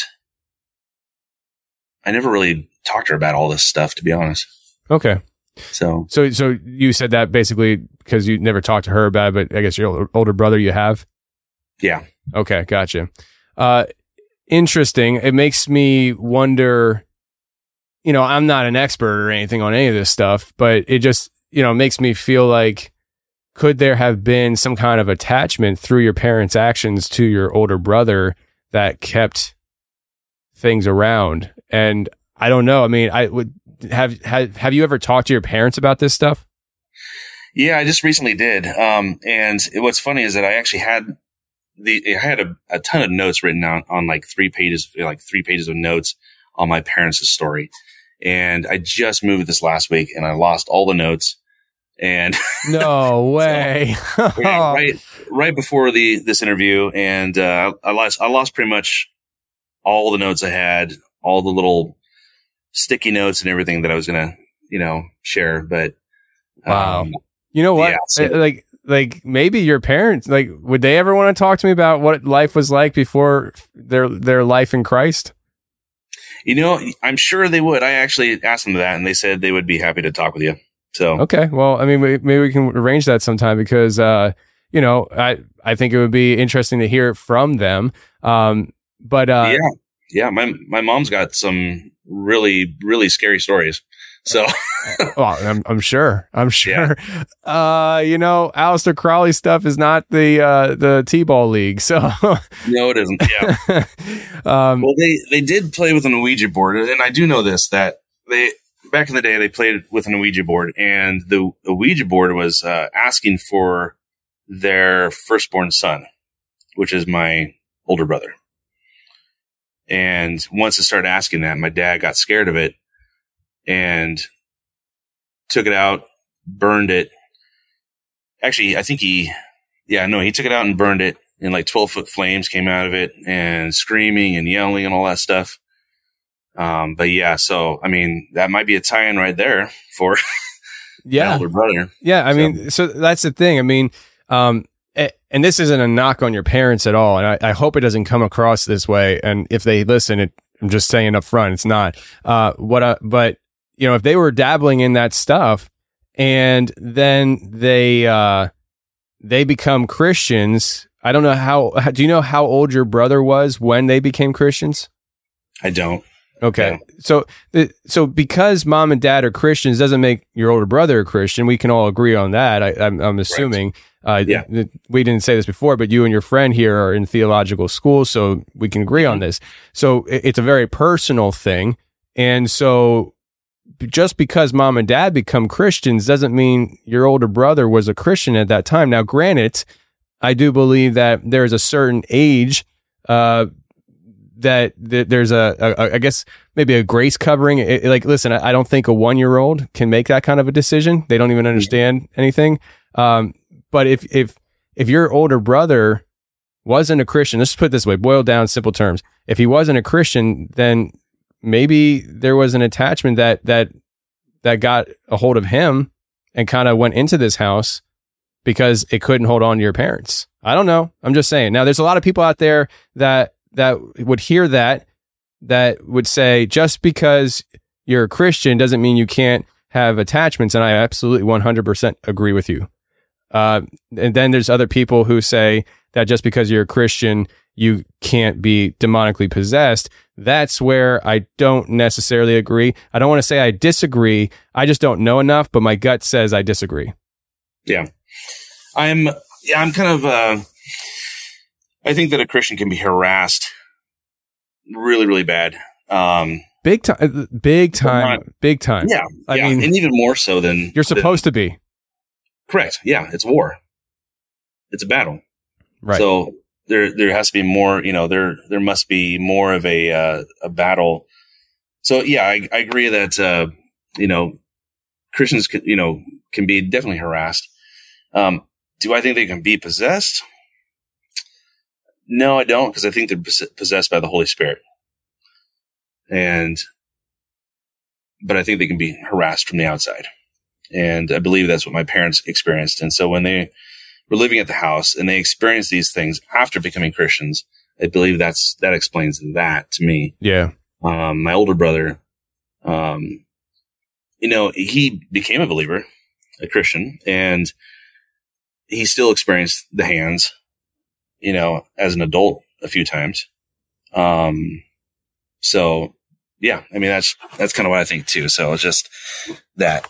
Speaker 16: I never really talked to her about all this stuff, to be honest.
Speaker 5: Okay.
Speaker 16: So,
Speaker 5: so, so you said that basically because you never talked to her about it, but I guess your older, older brother you have.
Speaker 16: Yeah.
Speaker 5: Okay, gotcha. Uh, interesting. It makes me wonder. You know, I'm not an expert or anything on any of this stuff, but it just, you know, makes me feel like, could there have been some kind of attachment through your parents' actions to your older brother that kept things around? And I don't know. I mean, I would have, have, have you ever talked to your parents about this stuff?
Speaker 16: Yeah, I just recently did. Um, and it, what's funny is that I actually had the, I had a, a ton of notes written on, on like three pages, like three pages of notes on my parents' story. And I just moved this last week and I lost all the notes. And
Speaker 5: no way.
Speaker 16: so, right, right before the, this interview. And, uh, I lost, I lost pretty much all the notes I had, all the little sticky notes and everything that I was going to, you know, share. But,
Speaker 5: wow.
Speaker 16: um,
Speaker 5: you know what?
Speaker 16: Yeah, so,
Speaker 5: like, like maybe your parents, like, would they ever want to talk to me about what life was like before their, their life in Christ?
Speaker 16: You know, I'm sure they would. I actually asked them that, and they said they would be happy to talk with you. So
Speaker 5: okay, well, I mean, maybe we can arrange that sometime because, uh, you know, I I think it would be interesting to hear from them. Um, but uh,
Speaker 16: yeah, yeah, my my mom's got some really really scary stories. So,
Speaker 5: well, I'm I'm sure, I'm sure. Yeah. Uh, you know, Aleister Crowley stuff is not the uh, the T-ball league, so
Speaker 16: no, it isn't. Yeah. um, well, they they did play with an Ouija board, and I do know this that they back in the day they played with an Ouija board, and the, the Ouija board was uh, asking for their firstborn son, which is my older brother. And once it started asking that, my dad got scared of it. And took it out, burned it. Actually, I think he, yeah, no, he took it out and burned it, and like twelve foot flames came out of it, and screaming and yelling and all that stuff. Um, but yeah, so I mean, that might be a tie-in right there for
Speaker 5: yeah,
Speaker 16: my older brother.
Speaker 5: Yeah, I
Speaker 16: so.
Speaker 5: mean, so that's the thing. I mean, um, and this isn't a knock on your parents at all, and I, I hope it doesn't come across this way. And if they listen, it I'm just saying up front, it's not. Uh, what? Uh, but you know, if they were dabbling in that stuff, and then they uh, they become Christians, I don't know how. Do you know how old your brother was when they became Christians?
Speaker 16: I don't.
Speaker 5: Okay,
Speaker 16: Yeah.
Speaker 5: so the, so because mom and dad are Christians doesn't make your older brother a Christian. We can all agree on that. I, I'm, I'm assuming. Uh,
Speaker 16: Yeah.
Speaker 5: th- we didn't say this before, but you and your friend here are in theological school, so we can agree on this. So it, it's a very personal thing, and so just because mom and dad become Christians doesn't mean your older brother was a Christian at that time. Now, granted, I do believe that there's a certain age. Uh, That, that there's a, a, I guess maybe a grace covering. It, like, listen, I, I don't think a one year old can make that kind of a decision. They don't even understand anything. Um, but if if if your older brother wasn't a Christian, let's put it this way, boiled down, simple terms. If he wasn't a Christian, then maybe there was an attachment that that that got a hold of him and kind of went into this house because it couldn't hold on to your parents. I don't know. I'm just saying. Now, there's a lot of people out there that. that would hear that, that would say, just because you're a Christian doesn't mean you can't have attachments. And I absolutely one hundred percent agree with you. Uh, and then there's other people who say that just because you're a Christian, you can't be demonically possessed. That's where I don't necessarily agree. I don't want to say I disagree. I just don't know enough, but my gut says I disagree.
Speaker 16: Yeah. I'm, yeah, I'm kind of, uh, I think that a Christian can be harassed really, really bad. Um,
Speaker 5: big time, big time,
Speaker 16: not,
Speaker 5: big time.
Speaker 16: Yeah.
Speaker 5: I
Speaker 16: yeah.
Speaker 5: mean,
Speaker 16: and even more so than
Speaker 5: you're supposed
Speaker 16: than,
Speaker 5: to be.
Speaker 16: Correct. Yeah. It's war. It's a battle.
Speaker 5: Right.
Speaker 16: So there, there has to be more, you know, there, there must be more of a, uh, a battle. So yeah, I, I agree that, uh, you know, Christians can, you know, can be definitely harassed. Um, do I think they can be possessed? No, I don't, because I think they're possessed by the Holy Spirit. And, but I think they can be harassed from the outside. And I believe that's what my parents experienced. And so when they were living at the house and they experienced these things after becoming Christians, I believe that's, that explains that to me.
Speaker 5: Yeah.
Speaker 16: Um, my older brother, um, you know, he became a believer, a Christian, and he still experienced the hands, you know, as an adult a few times. Um, so yeah, I mean, that's, that's kind of what I think too. So it's just that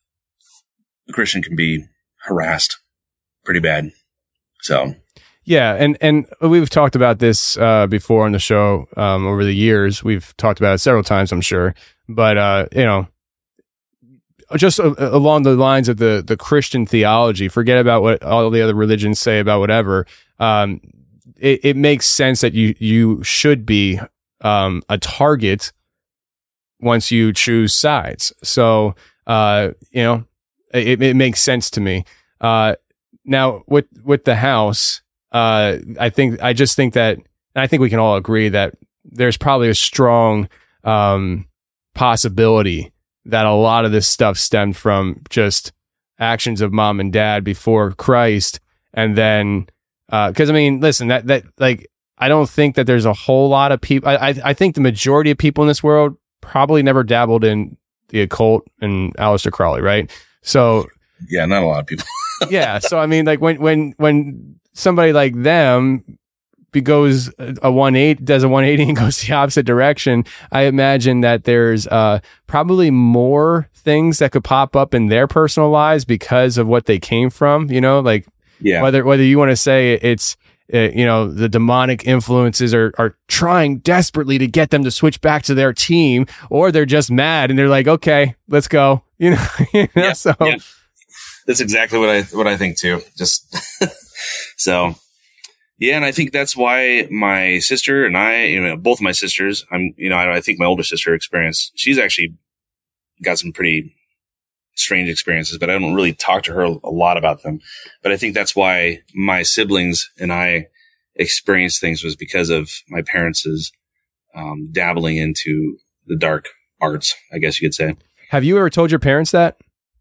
Speaker 16: a Christian can be harassed pretty bad. So.
Speaker 5: Yeah. And, and we've talked about this, uh, before on the show, um, over the years. We've talked about it several times, I'm sure, but, uh, you know, just uh, along the lines of the, the Christian theology, forget about what all the other religions say about whatever. Um, it, it makes sense that you, you should be, um, a target once you choose sides. So, uh, you know, it, it makes sense to me. Uh, now with, with the house, uh, I think, I just think that, and I think we can all agree that there's probably a strong, um, possibility that a lot of this stuff stemmed from just actions of mom and dad before Christ. And then, uh, cause I mean, listen, that, that, like, I don't think that there's a whole lot of people. I, I, I think the majority of people in this world probably never dabbled in the occult and Aleister Crowley. Right. So
Speaker 16: yeah, not a lot of people.
Speaker 5: yeah. So, I mean, like when, when, when somebody like them goes a one eighty, does a one eighty and goes the opposite direction, I imagine that there's uh, probably more things that could pop up in their personal lives because of what they came from, you know, like
Speaker 16: yeah.
Speaker 5: whether, whether you want to say it's, uh, you know, the demonic influences are, are trying desperately to get them to switch back to their team, or they're just mad and they're like, okay, let's go, you know, you know?
Speaker 16: Yeah,
Speaker 5: so
Speaker 16: yeah. That's exactly what I, what I think too. Just so. Yeah, and I think that's why my sister and I, you know, both my sisters, I'm, you know, I, I think my older sister experienced, she's actually got some pretty strange experiences, but I don't really talk to her a lot about them. But I think that's why my siblings and I experienced things was because of my parents' um, dabbling into the dark arts, I guess you could say.
Speaker 5: Have you ever told your parents that?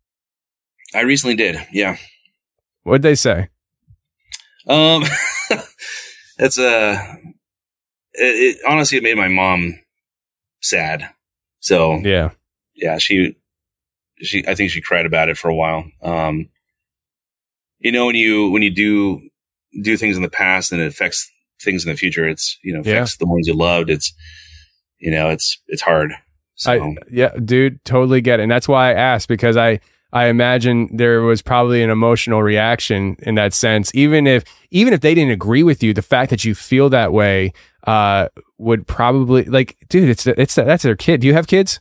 Speaker 16: I recently did, yeah.
Speaker 5: What'd they say?
Speaker 16: Um, it's a, it, it honestly, it made my mom sad. So
Speaker 5: yeah,
Speaker 16: yeah, she, she, I think she cried about it for a while. Um, you know, when you, when you do, do things in the past and it affects things in the future, it's, you know, affects yeah. the ones you loved. It's, you know, it's, it's hard. So.
Speaker 5: I, yeah, dude, totally get it. And that's why I asked, because I, I imagine there was probably an emotional reaction in that sense. Even if, even if they didn't agree with you, the fact that you feel that way, uh, would probably, like, dude, it's, it's, that's their kid. Do you have kids?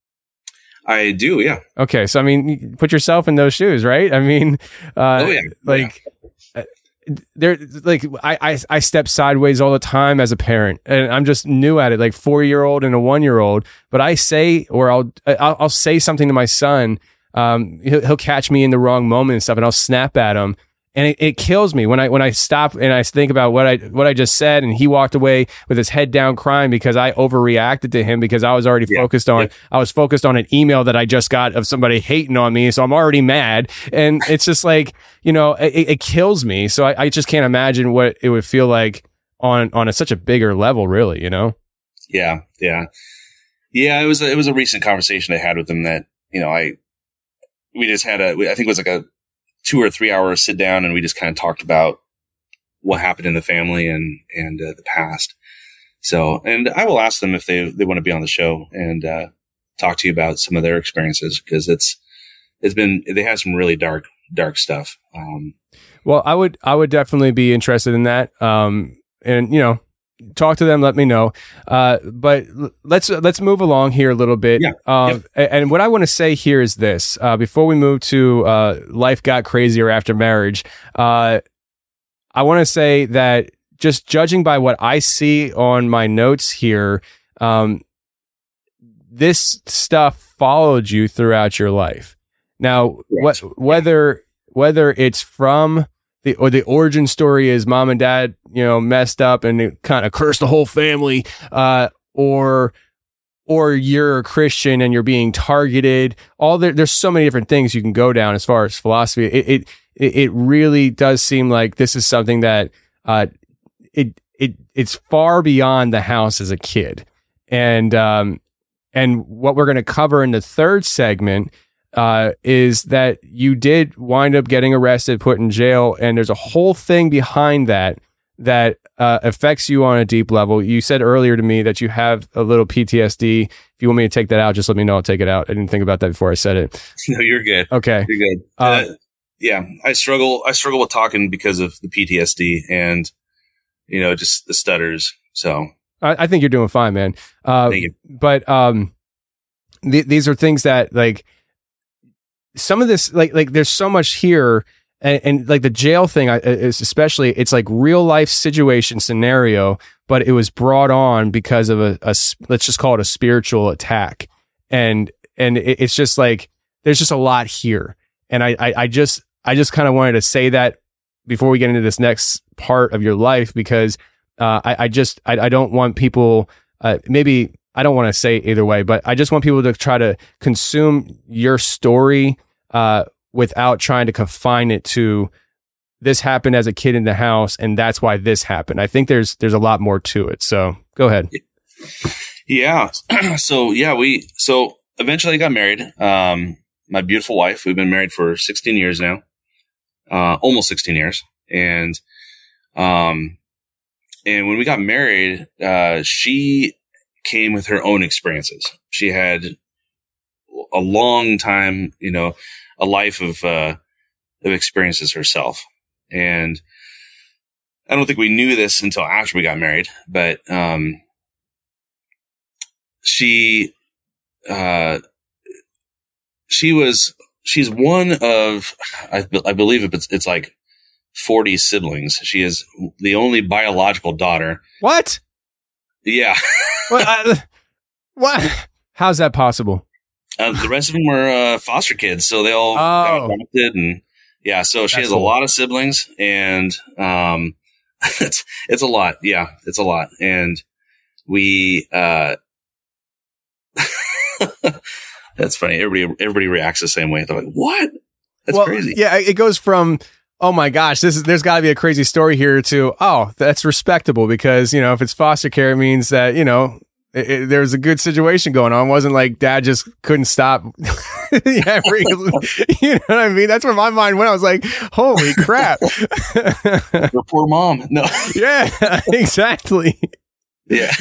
Speaker 16: I do. Yeah.
Speaker 5: Okay. So, I mean, put yourself in those shoes, right? I mean, uh, oh, yeah. like, yeah. There, like I, I, I step sideways all the time as a parent, and I'm just new at it, like four year old and a one year old. But I say, or I'll, I'll, I'll say something to my son. Um, he'll, he'll catch me in the wrong moment and stuff, and I'll snap at him, and it, it kills me when I, when I stop and I think about what I, what I just said, and he walked away with his head down crying because I overreacted to him because I was already yeah. focused on, yeah. I was focused on an email that I just got of somebody hating on me. So I'm already mad. And it's just like, you know, it, it kills me. So I, I just can't imagine what it would feel like on, on a, such a bigger level, really, you know?
Speaker 16: Yeah. Yeah. Yeah. It was, a, it was a recent conversation I had with him that, you know, I, we just had a, I think it was like a two or three hour sit down, and we just kind of talked about what happened in the family and, and uh, the past. So, and I will ask them if they, they want to be on the show and, uh, talk to you about some of their experiences. Cause it's, it's been, they have some really dark, dark stuff. Um,
Speaker 5: well, I would, I would definitely be interested in that. Um, and you know, talk to them, let me know. Uh, but l- let's, let's move along here a little bit.
Speaker 16: Yeah.
Speaker 5: Um, yep. And what I want to say here is this, uh, before we move to, uh, life got crazier after marriage. Uh, I want to say that just judging by what I see on my notes here, um, this stuff followed you throughout your life. Now, what, whether, whether it's from the, or the origin story is mom and dad, you know, messed up and it kind of cursed the whole family, uh, or, or you're a Christian and you're being targeted. All there, there's so many different things you can go down as far as philosophy. It, it, it really does seem like this is something that, uh, it, it, it's far beyond the house as a kid. And, um, and what we're going to cover in the third segment uh, is that you did wind up getting arrested, put in jail, and there's a whole thing behind that that uh, affects you on a deep level. You said earlier to me that you have a little P T S D. If you want me to take that out, just let me know. I'll take it out. I didn't think about that before I said it.
Speaker 16: No, you're good.
Speaker 5: Okay.
Speaker 16: You're good. Uh, uh, yeah, I struggle. I struggle with talking because of the P T S D and, you know, just the stutters. So
Speaker 5: I, I think you're doing fine, man. Uh,
Speaker 16: Thank you.
Speaker 5: But um, th- these are things that, like, some of this, like, like there's so much here, and, and like the jail thing is especially, it's like real life situation scenario, but it was brought on because of a, a let's just call it a spiritual attack. And, and it, it's just like, there's just a lot here. And I, I, I just, I just kind of wanted to say that before we get into this next part of your life, because uh, I, I just, I, I don't want people, uh, maybe, I don't want to say either way, but I just want people to try to consume your story uh, without trying to confine it to this happened as a kid in the house and that's why this happened. I think there's there's a lot more to it. So go ahead.
Speaker 16: Yeah. so yeah, we so eventually got married. Um, my beautiful wife. We've been married for sixteen years now, uh, almost sixteen years, and um, and when we got married, uh, she came with her own experiences. She had a long time, you know, a life of, uh, of experiences herself. And I don't think we knew this until after we got married, but, um, she, uh, she was, she's one of, I, I believe it's, it's like forty siblings. She is the only biological daughter.
Speaker 5: What?
Speaker 16: Yeah.
Speaker 5: what? I, what? How's that possible?
Speaker 16: Uh, the rest of them were uh, foster kids, so they all
Speaker 5: oh.
Speaker 16: got adopted, and yeah. So she That's has cool. a lot of siblings, and um, it's it's a lot. Yeah, it's a lot, and we. Uh, that's funny. Everybody everybody reacts the same way. They're like, "What? That's
Speaker 5: well,
Speaker 16: crazy."
Speaker 5: Yeah, it goes from, oh my gosh, this is, there's got to be a crazy story here, to, oh, that's respectable, because, you know, if it's foster care, it means that, you know, it, it, there was a good situation going on. It wasn't like dad just couldn't stop. Every, you know what I mean? That's where my mind went. I was like, holy crap.
Speaker 16: Your poor mom. No.
Speaker 5: Yeah, exactly.
Speaker 16: Yeah.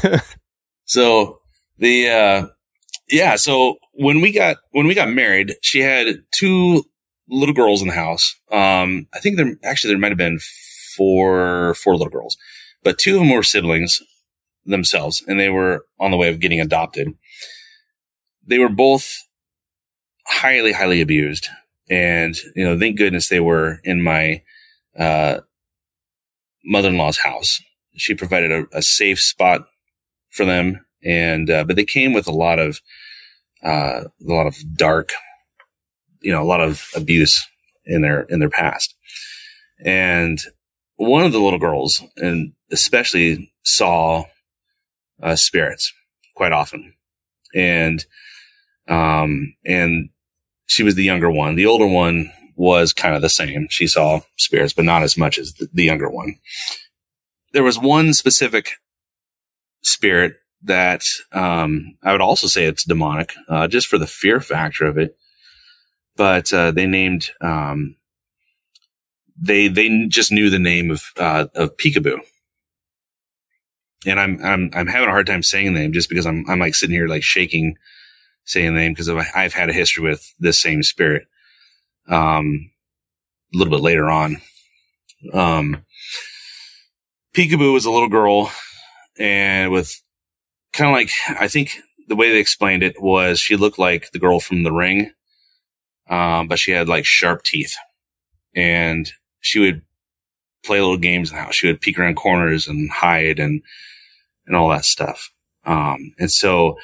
Speaker 16: So the, uh, yeah. So when we got, when we got married, she had two little girls in the house. Um, I think there, actually there might've been four, four little girls, but two of them were siblings themselves, and they were on the way of getting adopted. They were both highly, highly abused. And, you know, thank goodness they were in my, uh, mother-in-law's house. She provided a, a safe spot for them. And, uh, but they came with a lot of, uh, a lot of dark, you know, a lot of abuse in their, in their past. And one of the little girls, and especially saw, uh, spirits quite often. And, um, and, she was the younger one. The older one was kind of the same. She saw spirits, but not as much as the, the younger one. There was one specific spirit that um, I would also say it's demonic, uh, just for the fear factor of it. But uh, they named um, they they just knew the name of uh, of Peekaboo, and I'm I'm I'm having a hard time saying the name just because I'm I'm like sitting here like shaking. Saying the name because I've had a history with this same spirit, um, a little bit later on. Um, Peekaboo was a little girl, and with kind of like, I think the way they explained it was she looked like the girl from The Ring, um, but she had like sharp teeth, and she would play little games in the house. She would peek around corners and hide and and all that stuff. Um, and so.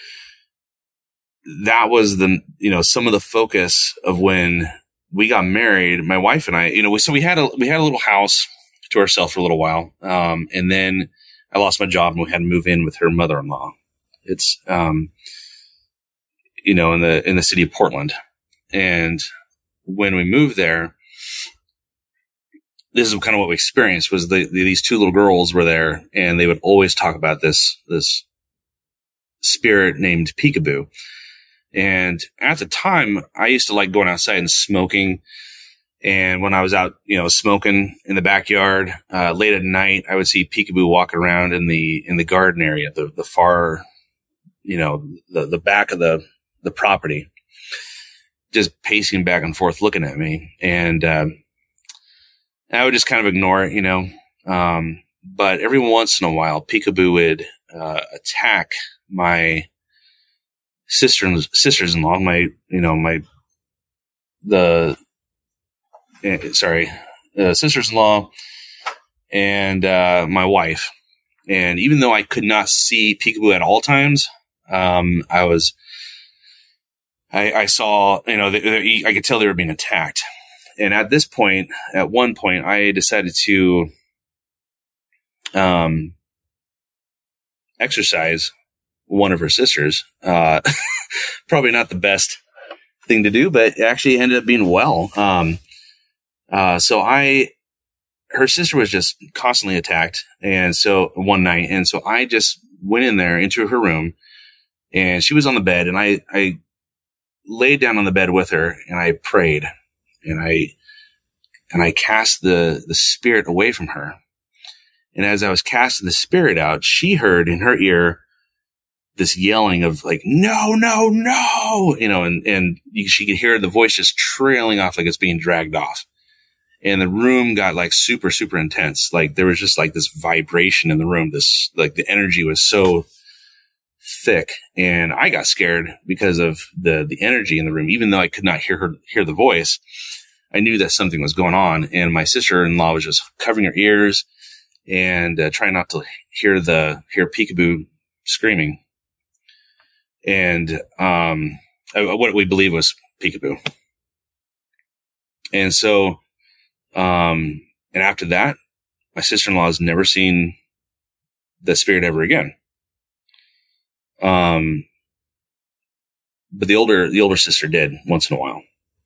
Speaker 16: That was the, you know, some of the focus of when we got married, my wife and I, you know, so we had a, we had a little house to ourselves for a little while. Um, and then I lost my job and we had to move in with her mother-in-law. It's, um, you know, in the, in the city of Portland. And when we moved there, this is kind of what we experienced was the, the, these two little girls were there and they would always talk about this, this spirit named Peekaboo. And at the time, I used to like going outside and smoking. And when I was out, you know, smoking in the backyard, uh, late at night, I would see Peekaboo walking around in the, in the garden area, the, the far, you know, the, the back of the, the property, just pacing back and forth, looking at me. And, um, I would just kind of ignore it, you know. Um, but every once in a while, Peekaboo would, uh, attack my, Sister, sisters-in-law, my, you know, my, the, uh, sorry, uh, sisters-in-law and, uh, my wife. And even though I could not see Peekaboo at all times, um, I was, I, I saw, you know, they, they, I could tell they were being attacked. And at this point, at one point, I decided to, um, exercise one of her sisters. Uh, probably not the best thing to do, but it actually ended up being well. Um, uh, so I, her sister was just constantly attacked. And so one night, and so I just went in there into her room and she was on the bed and I, I laid down on the bed with her and I prayed and I, and I cast the, the spirit away from her. And as I was casting the spirit out, she heard in her ear this yelling of like, no, no, no, you know, and, and you, she could hear the voice just trailing off like it's being dragged off. And the room got like super, super intense. Like there was just like this vibration in the room. This, like the energy was so thick and I got scared because of the, the energy in the room. Even though I could not hear her, hear the voice, I knew that something was going on. And my sister-in-law was just covering her ears and uh, trying not to hear the, hear Peekaboo screaming. And, um, what we believe was Peekaboo. And so, um, and after that, my sister-in-law has never seen the spirit ever again. Um, but the older, the older sister did once in a while.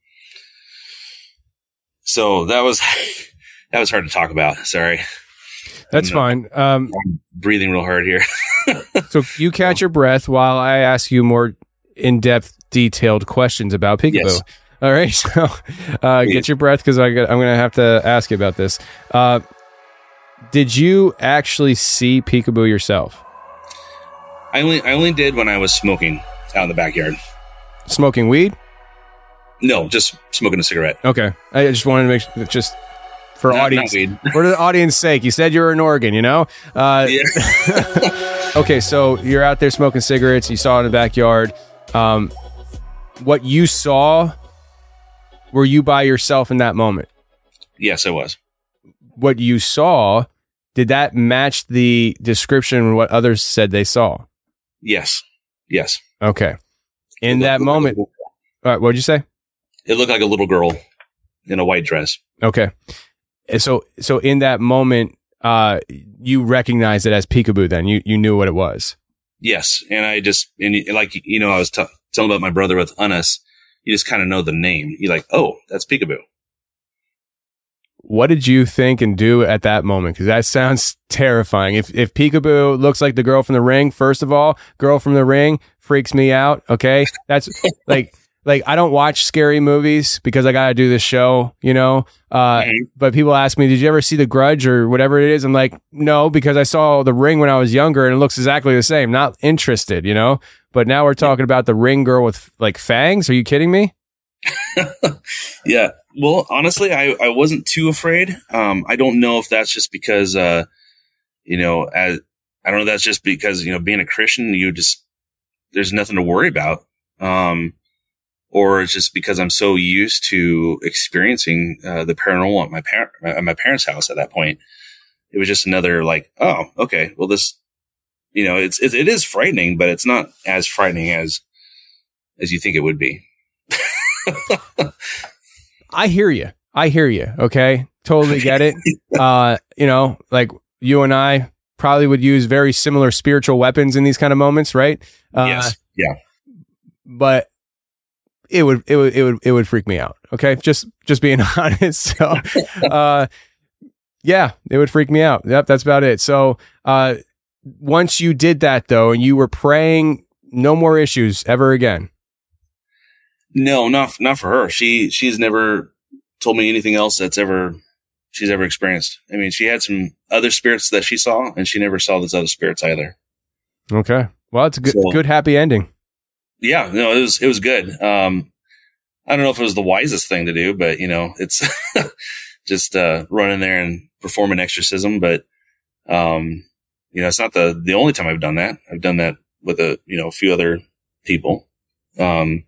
Speaker 16: So that was, that was hard to talk about. Sorry.
Speaker 5: That's
Speaker 16: I'm,
Speaker 5: fine. Um,
Speaker 16: I'm breathing real hard here.
Speaker 5: So you catch your breath while I ask you more in-depth, detailed questions about Peekaboo.
Speaker 16: Yes.
Speaker 5: All right, so uh, get your breath because I'm going to have to ask you about this. Uh, did you actually see Peekaboo yourself?
Speaker 16: I only I only did when I was smoking out in the backyard.
Speaker 5: Smoking weed?
Speaker 16: No, just smoking a cigarette.
Speaker 5: Okay, I just wanted to make sure, just for
Speaker 16: Not-
Speaker 5: audience,
Speaker 16: not weed.
Speaker 5: for the audience sake. You said you were in Oregon, you know. Uh, okay, so you're out there smoking cigarettes. You saw it in the backyard. Um, what you saw, were you by yourself in that moment?
Speaker 16: Yes, I was.
Speaker 5: What you saw, did that match the description of what others said they saw?
Speaker 16: Yes. Yes.
Speaker 5: Okay. In that moment, all right, what'd you say?
Speaker 16: It looked like a little girl in a white dress.
Speaker 5: Okay. And so, so in that moment, uh, you recognized it as Peekaboo. Then you you knew what it was.
Speaker 16: Yes, and I just and you- like you know I was t- telling about my brother with Unis. You just kind of know the name. You're like, oh, that's Peekaboo.
Speaker 5: What did you think and do at that moment? Because that sounds terrifying. If if Peekaboo looks like the girl from The Ring, first of all, girl from The Ring freaks me out. Okay, that's like like I don't watch scary movies because I got to do this show, you know. Uh, but people ask me, "Did you ever see The Grudge or whatever it is?" I'm like, "No," because I saw The Ring when I was younger and it looks exactly the same. Not interested, you know. But now we're talking about the Ring girl with like fangs. Are you kidding me?
Speaker 16: Yeah. Well, honestly, I, I wasn't too afraid. Um, I don't know if that's just because, uh, you know, as, I don't know, if that's just because, you know, being a Christian, you just, there's nothing to worry about. Um, or it's just because I'm so used to experiencing, uh, the paranormal at my parent, at my parents' house at that point. It was just another like, oh, okay, well, this, you know, it's, it, it is frightening, but it's not as frightening as, as you think it would be.
Speaker 5: I hear you. I hear you. Okay. Totally get it. Uh, you know, like you and I probably would use very similar spiritual weapons in these kind of moments, right? Uh,
Speaker 16: Yes. Yeah.
Speaker 5: But it would, it would, it would, it would freak me out. Okay. Just, just being honest. So, uh, yeah, it would freak me out. Yep. That's about it. So, uh, once you did that though, and you were praying, no more issues ever again.
Speaker 16: No, not not for her. She she's never told me anything else that's ever she's ever experienced. I mean, she had some other spirits that she saw, and she never saw those other spirits either.
Speaker 5: Okay. Well, it's a good,
Speaker 16: So-
Speaker 5: good happy ending.
Speaker 16: Yeah, no, it was it was good. Um, I don't know if it was the wisest thing to do, but you know, it's just uh, run in there and perform an exorcism. But um, you know, it's not the the only time I've done that. I've done that with a you know a few other people. Um,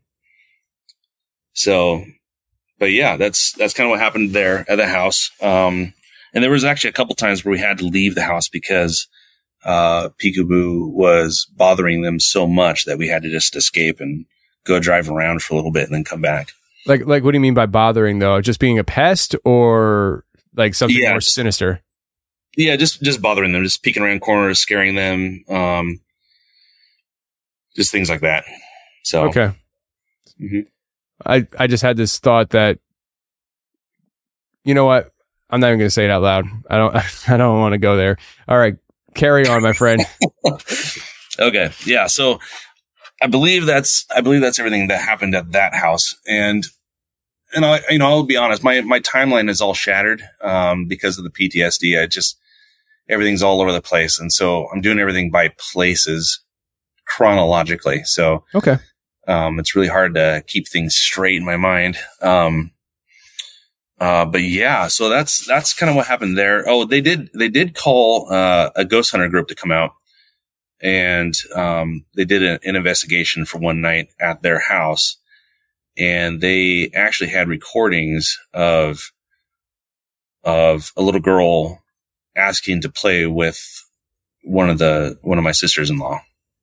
Speaker 16: so, but yeah, that's that's kind of what happened there at the house. Um, and there was actually a couple times where we had to leave the house because uh, Peekaboo was bothering them so much that we had to just escape and go drive around for a little bit and then come back.
Speaker 5: Like, like, what do you mean by bothering though? Just being a pest or like something
Speaker 16: Yeah.
Speaker 5: more sinister?
Speaker 16: Yeah, just just bothering them, just peeking around corners, scaring them, um, just things like that. So
Speaker 5: Okay.
Speaker 16: Mhm.
Speaker 5: I, I just had this thought that, you know what? I'm not even going to say it out loud. I don't, I don't want to go there. All right. Carry on, my friend.
Speaker 16: Okay. Yeah. So I believe that's, I believe that's everything that happened at that house. And, and I, you know, I'll be honest, my, my timeline is all shattered, um, because of the P T S D. I just, everything's all over the place. And so I'm doing everything by places chronologically. So,
Speaker 5: Okay.
Speaker 16: um, it's really hard to keep things straight in my mind. Um, Uh, but yeah, so that's, that's kind of what happened there. Oh, they did, they did call, uh, a ghost hunter group to come out and, um, they did an, an investigation for one night at their house and they actually had recordings of, of a little girl asking to play with one of the, one of my sisters-in-law.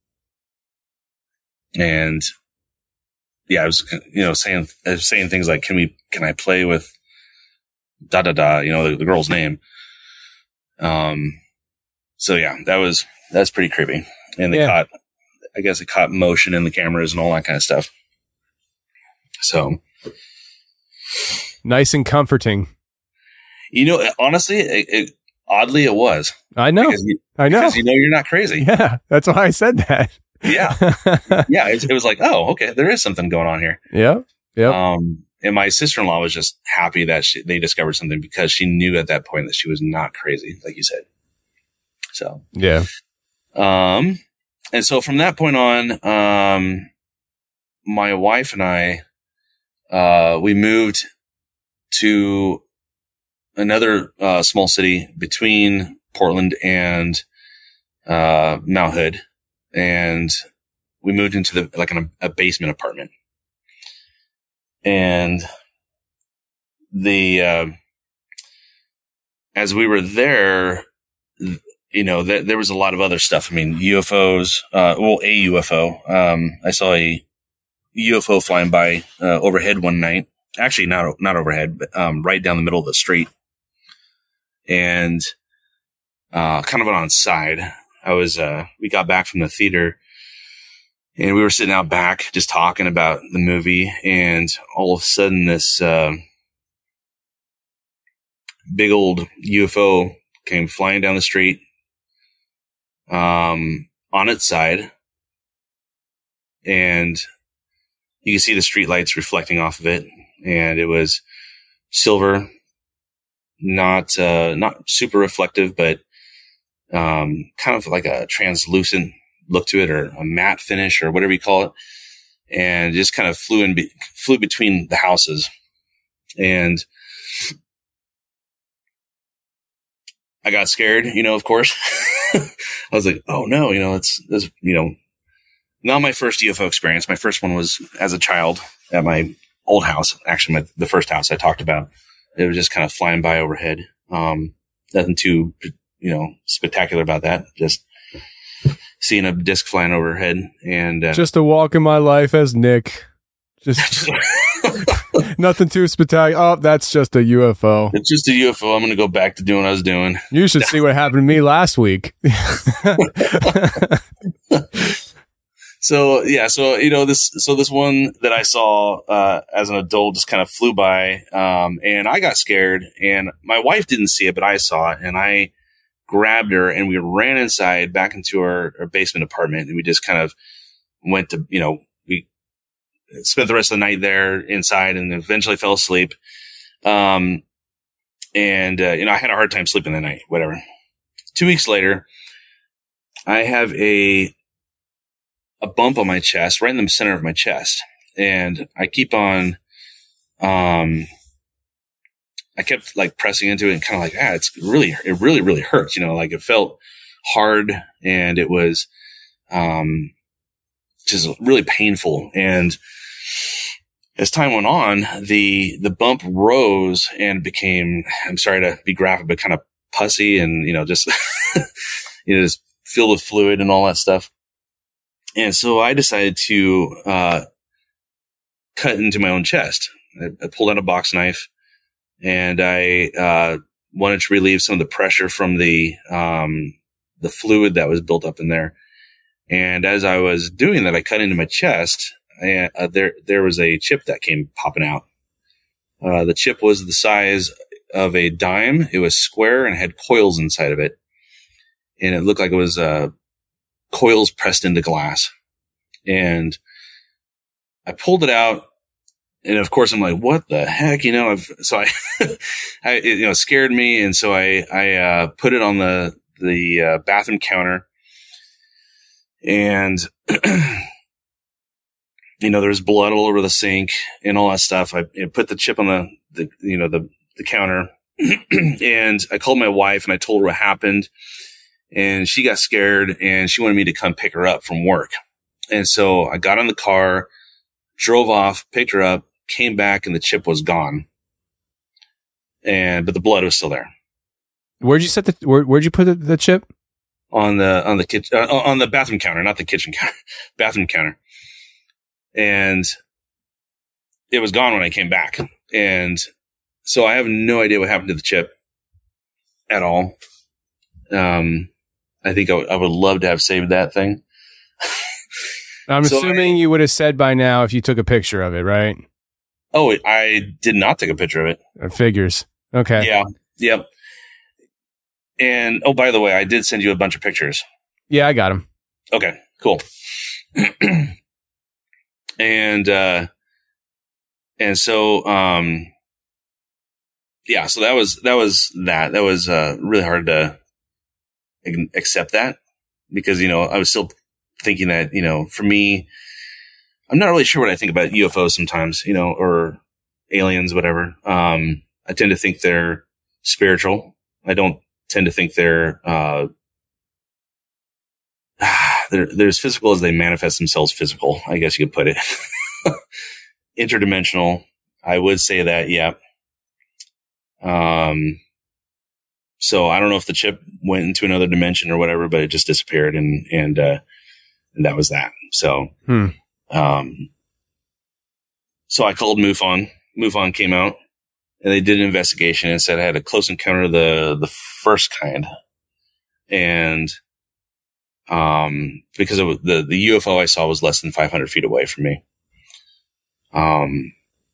Speaker 16: And yeah, I was, you know, saying, I was saying things like, can we, can I play with, da da da, you know, the, the girl's name. Um, so yeah, that was, that's pretty creepy. And they
Speaker 5: Yeah.
Speaker 16: caught, I guess it caught motion in the cameras and all that kind of stuff. So
Speaker 5: Nice and comforting.
Speaker 16: You know, honestly, it, it, Oddly, it was.
Speaker 5: I know.
Speaker 16: You,
Speaker 5: I know.
Speaker 16: Because you know you're not crazy.
Speaker 5: Yeah, that's why I said that.
Speaker 16: Yeah. Yeah. It, it was like, oh, okay, there is something going on here.
Speaker 5: Yeah. Yeah.
Speaker 16: Um, and my sister-in-law was just happy that she, they discovered something because she knew at that point that she was not crazy, like you said. So,
Speaker 5: yeah.
Speaker 16: Um, and so from that point on, um, my wife and I, uh, we moved to another, uh, small city between Portland and, uh, Mount Hood. And we moved into the, like an, a basement apartment. And the, uh, as we were there, you know, th- there was a lot of other stuff. I mean, U F Os, uh, well, a U F O. Um, I saw a U F O flying by, uh, overhead one night. Actually, not, not overhead, but, um, right down the middle of the street. And, uh, kind of on its side. I was, uh, we got back from the theater and we were sitting out back just talking about the movie. And all of a sudden this, uh, big old U F O came flying down the street, um, on its side. And you can see the street lights reflecting off of it. And it was silver, not, uh, not super reflective, but, um, kind of like a translucent look to it, or a matte finish, or whatever you call it. And just kind of flew in, be- flew between the houses. And I got scared, you know, of course. I was like, oh no, you know, it's, it's, you know, not my first U F O experience. My first one was as a child at my old house. Actually, my, the first house I talked about, it was just kind of flying by overhead. Um, nothing too, you know, spectacular about that. Just seeing a disc flying overhead. And, uh,
Speaker 5: just a walk in my life as Nick. Just nothing too spectacular. Oh, that's just a U F O.
Speaker 16: It's just a U F O. I'm going to go back to doing what I was doing.
Speaker 5: You should see what happened to me last week.
Speaker 16: So, yeah. So, you know, this, so this one that I saw, uh, as an adult just kind of flew by. Um, and I got scared, and my wife didn't see it, but I saw it, and I grabbed her and we ran inside back into our, our basement apartment. And we just kind of went to, you know, we spent the rest of the night there inside and eventually fell asleep. Um, and, uh, you know, I had a hard time sleeping that night, whatever. Two weeks later, I have a, a bump on my chest, right in the center of my chest. And I keep on, um, I kept like pressing into it and kind of like, ah, it's really, it really, really hurts. You know, like it felt hard, and it was, um, just really painful. And as time went on, the, the bump rose and became, I'm sorry to be graphic, but kind of pussy and, you know, just, you know, just filled with fluid and all that stuff. And so I decided to, uh, cut into my own chest. I, I pulled out a box knife, and I, uh, wanted to relieve some of the pressure from the, um, the fluid that was built up in there. And as I was doing that, I cut into my chest, and uh, there, there was a chip that came popping out. Uh, the chip was the size of a dime. It was square and had coils inside of it. And it looked like it was, uh, coils pressed into glass. And I pulled it out. And of course I'm like, what the heck? You know, I've, so I, I, it, you know, scared me. And so I, I, uh, put it on the, the, uh, bathroom counter, and, you know, there's blood all over the sink and all that stuff. I, I put the chip on the, the, you know, the, the counter, and I called my wife and I told her what happened. And she got scared, and she wanted me to come pick her up from work. And so I got in the car, drove off, picked her up, came back, and the chip was gone. And, but the blood was still there.
Speaker 5: Where'd you set the, where, where'd you put the, the chip?
Speaker 16: On the, on the kitchen, uh, on the bathroom counter, not the kitchen counter, bathroom counter. And it was gone when I came back. And so I have no idea what happened to the chip at all. Um, I think I, w- I would love to have saved that thing.
Speaker 5: I'm so assuming I, you would have said by now if you took a picture of it, right?
Speaker 16: Oh, I did not take a picture of it.
Speaker 5: It figures. Okay.
Speaker 16: Yeah. Yep. And, oh, by the way, I did send you a bunch of pictures.
Speaker 5: Yeah, I got them.
Speaker 16: Okay, cool. and, uh, and so, um, yeah, so that was, that was that, that was, uh, really hard to accept that because, you know, I was still thinking that, you know, for me, I'm not really sure what I think about U F Os sometimes, you know, or aliens, whatever. Um, I tend to think they're spiritual. I don't tend to think they're, uh, they're, they're as physical as they manifest themselves physical, I guess you could put it. Interdimensional. I would say that, yeah. Um, so I don't know if the chip went into another dimension or whatever, but it just disappeared and, and, uh, and that was that. So,
Speaker 5: hmm.
Speaker 16: um, so I called MUFON. MUFON came out and they did an investigation and said I had a close encounter of the, the first kind. And, um, because of the, the U F O I saw was less than five hundred feet away from me. Um,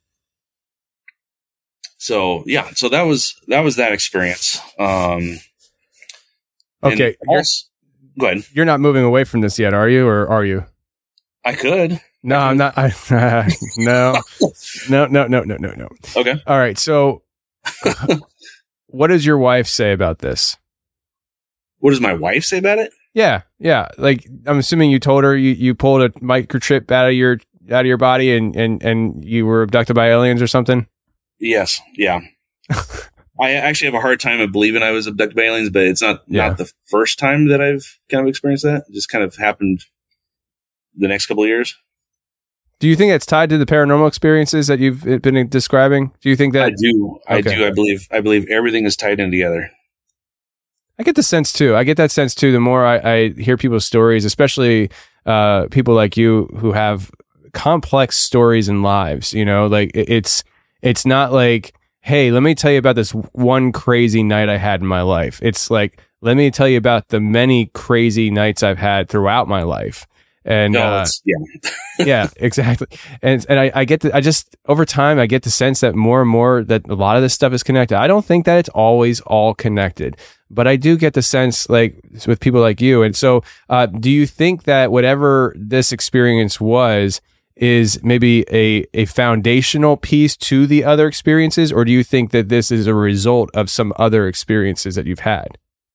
Speaker 16: so yeah, so that was, that was that experience. Um,
Speaker 5: okay.
Speaker 16: All, go ahead.
Speaker 5: You're not moving away from this yet, are you? Or are you?
Speaker 16: I could.
Speaker 5: No,
Speaker 16: I could.
Speaker 5: I'm not. I, no, no, no, no, no, no, no.
Speaker 16: Okay.
Speaker 5: All right. So what does your wife say about this?
Speaker 16: What does my wife say about it?
Speaker 5: Yeah. Yeah. Like, I'm assuming you told her you, you pulled a microchip out of your, out of your body and, and, and you were abducted by aliens or something.
Speaker 16: Yes. Yeah. I actually have a hard time of believing I was abducted by aliens, but it's not,
Speaker 5: Yeah.
Speaker 16: not the first time that I've kind of experienced that. It just kind of happened the next couple of years.
Speaker 5: Do you think that's tied to the paranormal experiences that you've been describing? Do you think that
Speaker 16: I do? I
Speaker 5: Okay.
Speaker 16: do. I believe. I believe everything is tied in together.
Speaker 5: I get the sense too. I get that sense too. The more I, I hear people's stories, especially uh, people like you who have complex stories and lives, you know, like it- it's it's not like, hey, let me tell you about this one crazy night I had in my life. It's like, let me tell you about the many crazy nights I've had throughout my life. And
Speaker 16: No,
Speaker 5: uh,
Speaker 16: it's, yeah,
Speaker 5: yeah, exactly. And and I, I get the, I just over time I get the sense that more and more that a lot of this stuff is connected. I don't think that it's always all connected, but I do get the sense like with people like you. And so, uh, do you think that whatever this experience was is maybe a a foundational piece to the other experiences, or do you think that this is a result of some other experiences that you've had?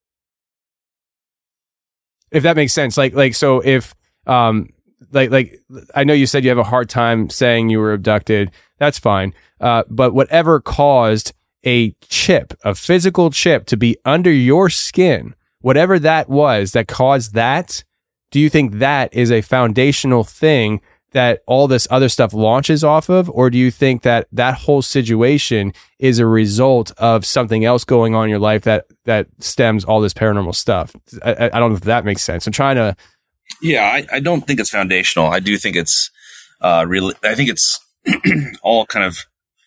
Speaker 5: If that makes sense, like like so if. Um, like, like I know you said you have a hard time saying you were abducted. That's fine. Uh, but whatever caused a chip, a physical chip to be under your skin, whatever that was that caused that, do you think that is a foundational thing that all this other stuff launches off of? Or do you think that that whole situation is a result of something else going on in your life that, that stems all this paranormal stuff? I, I don't know if that makes sense. I'm trying to,
Speaker 16: yeah. I, I don't think it's foundational. I do think it's uh, really. I think it's all kind of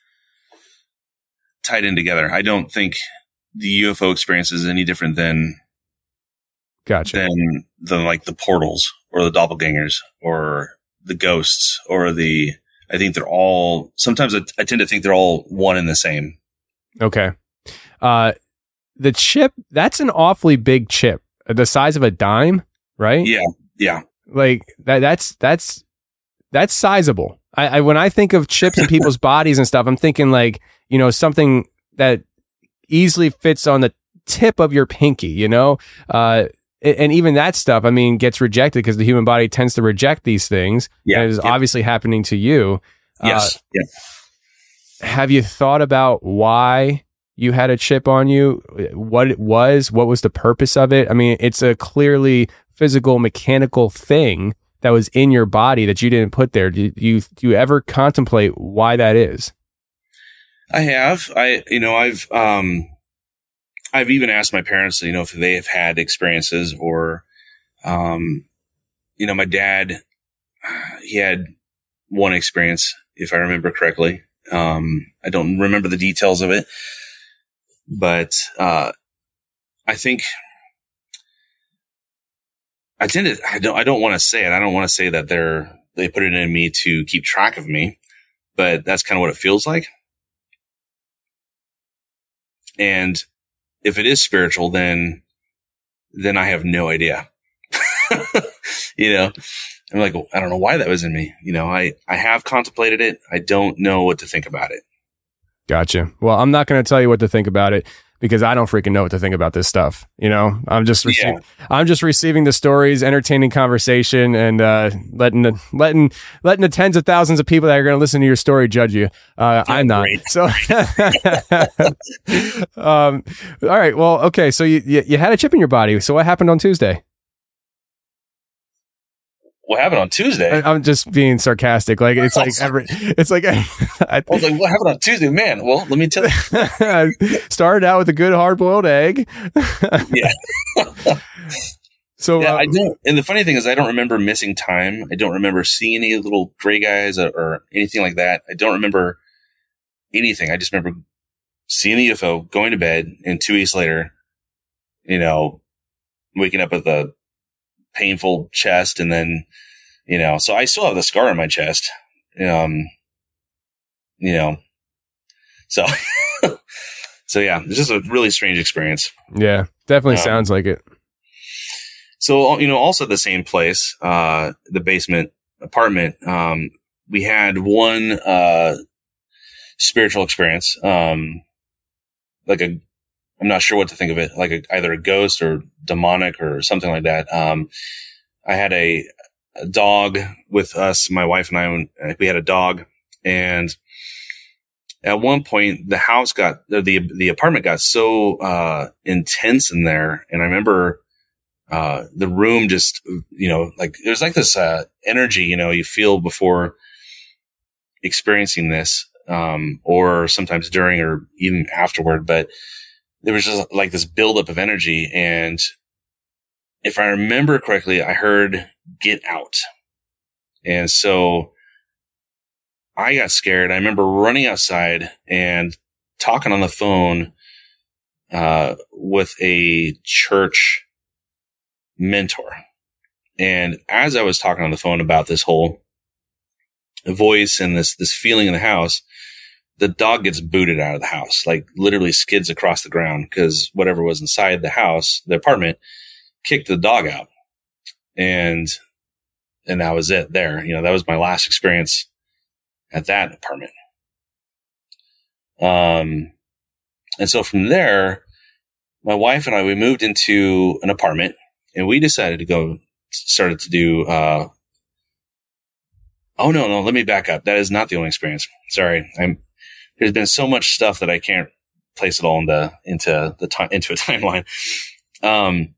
Speaker 16: tied in together. I don't think the U F O experience is any different than
Speaker 5: gotcha
Speaker 16: than than like the portals or the doppelgangers or the ghosts or the. I think they're all. Sometimes I, I tend to think they're all one and the same.
Speaker 5: Okay. Uh, the chip, that's an awfully big chip, the size of a dime, right?
Speaker 16: Yeah. Yeah.
Speaker 5: Like that, that's, that's, that's sizable. I, I, when I think of chips in people's bodies and stuff, I'm thinking like, you know, something that easily fits on the tip of your pinky, you know? Uh, and even that stuff, I mean, gets rejected because the human body tends to reject these things.
Speaker 16: Yeah.
Speaker 5: And it is
Speaker 16: yeah.
Speaker 5: obviously happening to you.
Speaker 16: Yes.
Speaker 5: Uh,
Speaker 16: yeah.
Speaker 5: Have you thought about why you had a chip on you, what it was, what was the purpose of it? I mean, it's a clearly physical, mechanical thing that was in your body that you didn't put there. Do you, do you ever contemplate why that is?
Speaker 16: I have. I, you know, I've, um, I've even asked my parents, you know, if they have had experiences or, um, you know, my dad, he had one experience, if I remember correctly. Um, I don't remember the details of it, but, uh, I think I tend to, I don't, I don't want to say it. I don't want to say that they're, they put it in me to keep track of me, but that's kind of what it feels like. And if it is spiritual, then, then I have no idea. You know, I'm like, I don't know why that was in me. You know, I, I have contemplated it. I don't know what to think about it.
Speaker 5: Gotcha. Well, I'm not going to tell you what to think about it because I don't freaking know what to think about this stuff. You know, I'm just, rece- yeah. I'm just receiving the stories, entertaining conversation, and uh, letting the, letting letting the tens of thousands of people that are going to listen to your story judge you. Uh, I'm not. Great. So, um, all right. Well, okay. So you, you you had a chip in your body. So what happened on Tuesday?
Speaker 16: What happened on Tuesday?
Speaker 5: I, I'm just being sarcastic. Like it's like every, it's like I,
Speaker 16: I was like, what happened on Tuesday, man? Well, let me tell you.
Speaker 5: Started out with a good hard boiled egg.
Speaker 16: Yeah.
Speaker 5: So
Speaker 16: yeah,
Speaker 5: uh,
Speaker 16: I don't. And the funny thing is, I don't remember missing time. I don't remember seeing any little gray guys or, or anything like that. I don't remember anything. I just remember seeing the U F O, going to bed, and two weeks later, you know, waking up with a painful chest, and then, you know, so I still have the scar on my chest. Um, you know, so, so yeah, it's just a really strange experience.
Speaker 5: Yeah, definitely um, sounds like it.
Speaker 16: So, you know, also at the same place, uh, the basement apartment, um, we had one, uh, spiritual experience, um, like a, I'm not sure what to think of it, like a, either a ghost or demonic or something like that. Um, I had a, a dog with us, my wife and I, we had a dog, and at one point the house got, the, the apartment got so, uh, intense in there. And I remember, uh, the room just, you know, like there's like this, uh, energy, you know, you feel before experiencing this, um, or sometimes during or even afterward, but there was just like this buildup of energy. And if I remember correctly, I heard "get out." And so I got scared. I remember running outside and talking on the phone, uh, with a church mentor. And as I was talking on the phone about this whole voice and this, this feeling in the house, the dog gets booted out of the house, like literally skids across the ground because whatever was inside the house, the apartment, kicked the dog out. And, and that was it there. You know, that was my last experience at that apartment. Um, and so from there, my wife and I, we moved into an apartment and we decided to go, started to do, uh, oh no, no, let me back up. That is not the only experience. Sorry. I'm, There's been so much stuff that I can't place it all into into the time into a timeline. Um,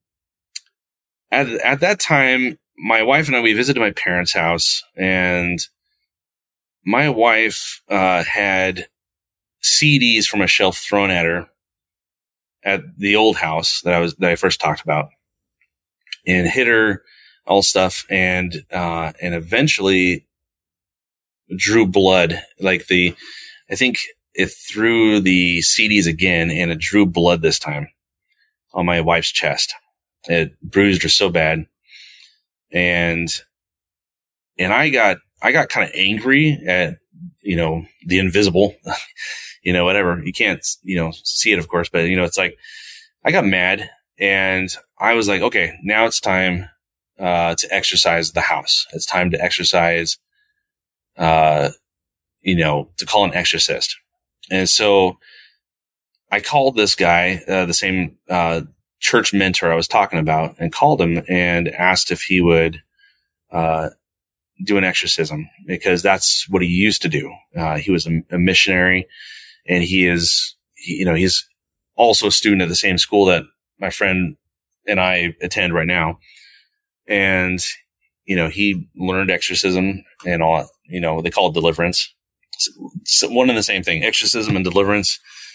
Speaker 16: at at that time, my wife and I we visited my parents' house, and my wife uh, had C Ds from a shelf thrown at her at the old house that I was that I first talked about, and hit her all stuff, and uh, and eventually drew blood like the. I think it threw the C Ds again and it drew blood this time on my wife's chest. It bruised her so bad. And, and I got, I got kind of angry at, you know, the invisible, you know, whatever. You can't, you know, see it, of course, but you know, it's like, I got mad and I was like, okay, now it's time, uh, to exercise the house. It's time to exercise, uh, you know, to call an exorcist. And so I called this guy, uh, the same, uh, church mentor I was talking about, and called him and asked if he would, uh, do an exorcism because that's what he used to do. Uh, he was a, a missionary and he is, he, you know, he's also a student at the same school that my friend and I attend right now. And, you know, he learned exorcism and all, you know, they call it deliverance. One and the same thing, exorcism and deliverance.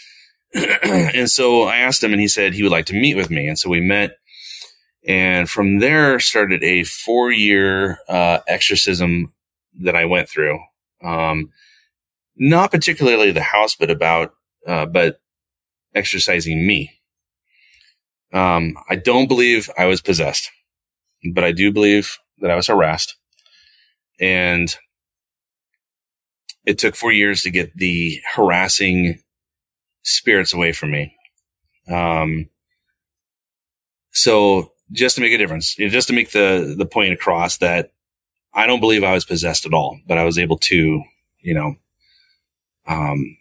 Speaker 16: And so I asked him and he said he would like to meet with me. And so we met, and from there started a four year, uh, exorcism that I went through. Um, not particularly the house, but about, uh, but exorcising me. Um, I don't believe I was possessed, but I do believe that I was harassed. And it took four years to get the harassing spirits away from me. Um, so just to make a difference, just to make the, the point across that I don't believe I was possessed at all, but I was able to, you know, um,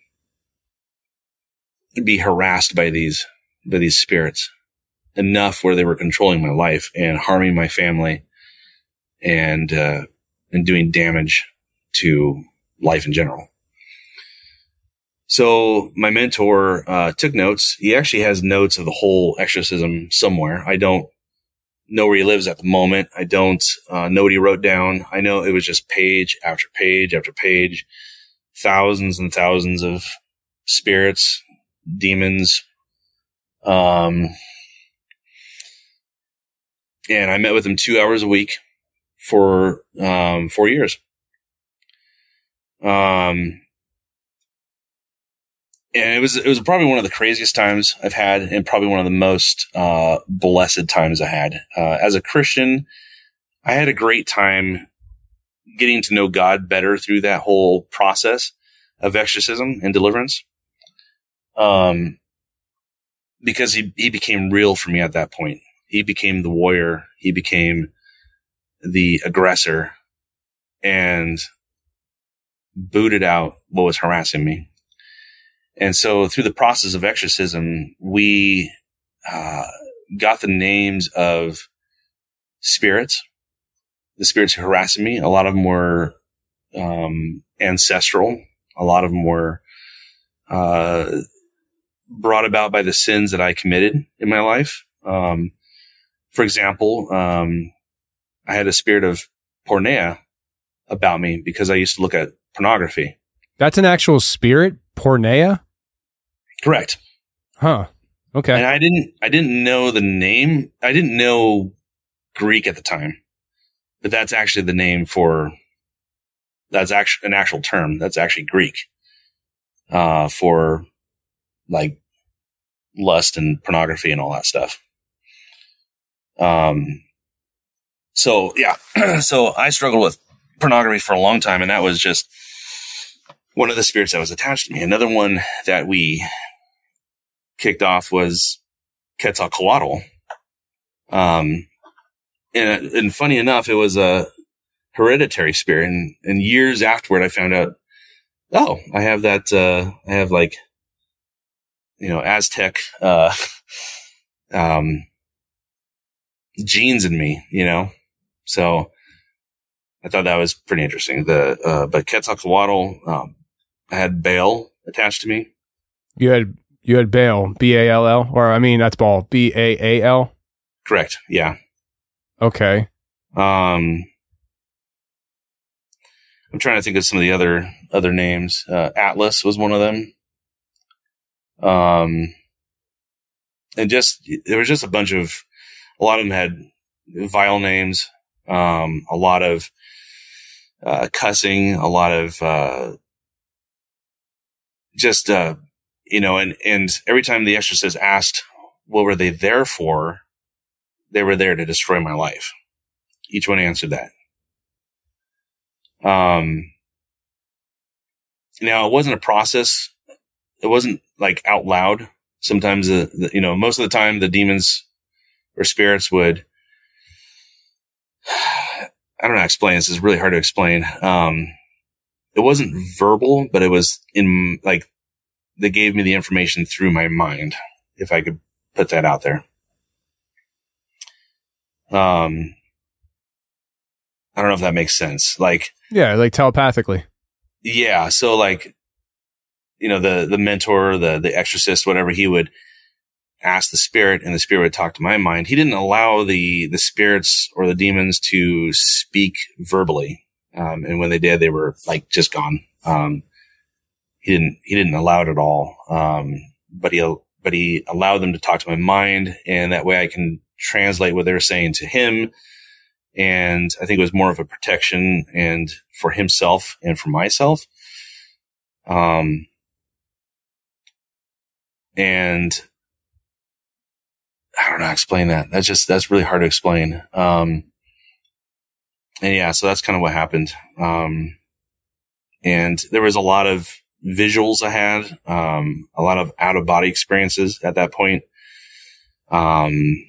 Speaker 16: be harassed by these, by these spirits enough where they were controlling my life and harming my family and, uh, and doing damage to life in general. So my mentor, uh, took notes. He actually has notes of the whole exorcism somewhere. I don't know where he lives at the moment. I don't, uh, know what he wrote down. I know it was just page after page after page, thousands and thousands of spirits, demons. Um, and I met with him two hours a week for, um, four years. Um, and it was, it was probably one of the craziest times I've had and probably one of the most, uh, blessed times I had. Uh, as a Christian, I had a great time getting to know God better through that whole process of exorcism and deliverance. Um, because he, he became real for me at that point. He became the warrior. He became the aggressor and booted out what was harassing me. And so through the process of exorcism, we, uh, got the names of spirits, the spirits who harassed me. A lot of them were, um, ancestral. A lot of them were, uh, brought about by the sins that I committed in my life. Um, for example, um, I had a spirit of porneia about me because I used to look at pornography.
Speaker 5: That's an actual spirit? Porneia?
Speaker 16: Correct.
Speaker 5: Huh. Okay.
Speaker 16: And I didn't, I didn't know the name. I didn't know Greek at the time, but that's actually the name for, that's actually an actual term. That's actually Greek, uh, for like lust and pornography and all that stuff. Um, so yeah, so I struggled with pornography for a long time, and that was just one of the spirits that was attached to me. Another one that we kicked off was Quetzalcoatl. Um, and, and funny enough, it was a hereditary spirit. And, and years afterward, I found out, oh, I have that, uh, I have like, you know, Aztec, uh, um, genes in me, you know? So I thought that was pretty interesting. The, uh, but Quetzalcoatl, um, I had Baal attached to me.
Speaker 5: You had, you had Baal, B A L L, or I mean, that's Baal, B A A L?
Speaker 16: Correct. Yeah.
Speaker 5: Okay.
Speaker 16: Um, I'm trying to think of some of the other, other names. Uh, Atlas was one of them. Um, and just, there was just a bunch of, a lot of them had vile names, um, a lot of, uh, cussing, a lot of, uh, just, uh, you know, and, and every time the exorcist asked, what were they there for? They were there to destroy my life. Each one answered that. Um, now it wasn't a process. It wasn't like out loud. Sometimes, the, the, you know, most of the time the demons or spirits would, I don't know how to explain this. It's really hard to explain. Um, it wasn't verbal, but it was in like, they gave me the information through my mind, if I could put that out there. Um, I don't know if that makes sense. Like,
Speaker 5: yeah, like telepathically.
Speaker 16: Yeah. So like, you know, the, the mentor, the, the exorcist, whatever, he would ask the spirit and the spirit would talk to my mind. He didn't allow the, the spirits or the demons to speak verbally. Um, and when they did, they were like just gone. Um, he didn't, he didn't allow it at all. Um, but he, but he allowed them to talk to my mind, and that way I can translate what they're saying to him. And I think it was more of a protection and for himself and for myself. Um, and I don't know how to explain that. That's just, that's really hard to explain. Um, and yeah, so that's kind of what happened. Um, and there was a lot of visuals I had, um, a lot of out of body experiences at that point. Um,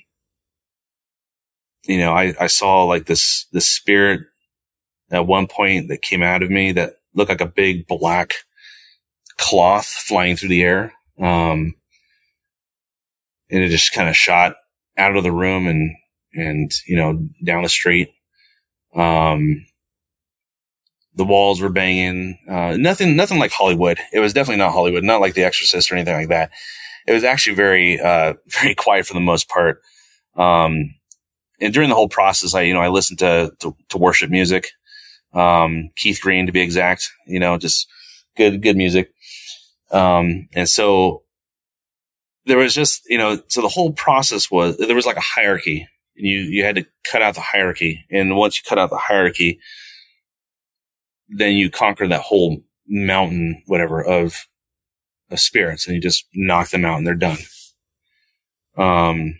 Speaker 16: you know, I, I saw like this, this spirit at one point that came out of me that looked like a big black cloth flying through the air. Um, and it just kind of shot out of the room and, and, you know, down the street. Um, the walls were banging, uh, nothing, nothing like Hollywood. It was definitely not Hollywood, not like The Exorcist or anything like that. It was actually very, uh, very quiet for the most part. Um, and during the whole process, I, you know, I listened to, to, to worship music, um, Keith Green to be exact, you know, just good, good music. Um, and so there was just, you know, so the whole process was, there was like a hierarchy. You, you had to cut out the hierarchy. And once you cut out the hierarchy, then you conquer that whole mountain, whatever, of, of spirits, and you just knock them out and they're done. Um,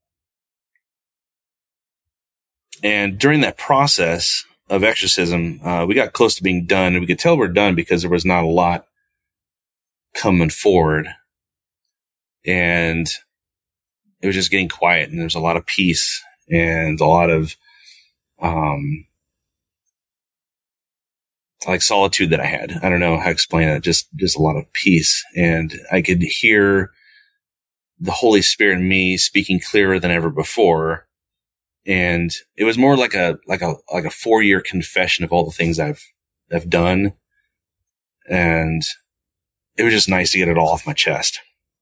Speaker 16: and during that process of exorcism, uh, we got close to being done, and we could tell we're done because there was not a lot coming forward, and it was just getting quiet, and there was a lot of peace and a lot of, um, like solitude that I had. I don't know how to explain it. Just, just a lot of peace. And I could hear the Holy Spirit in me speaking clearer than ever before. And it was more like a, like a, like a four year confession of all the things I've, I've done. And it was just nice to get it all off my chest.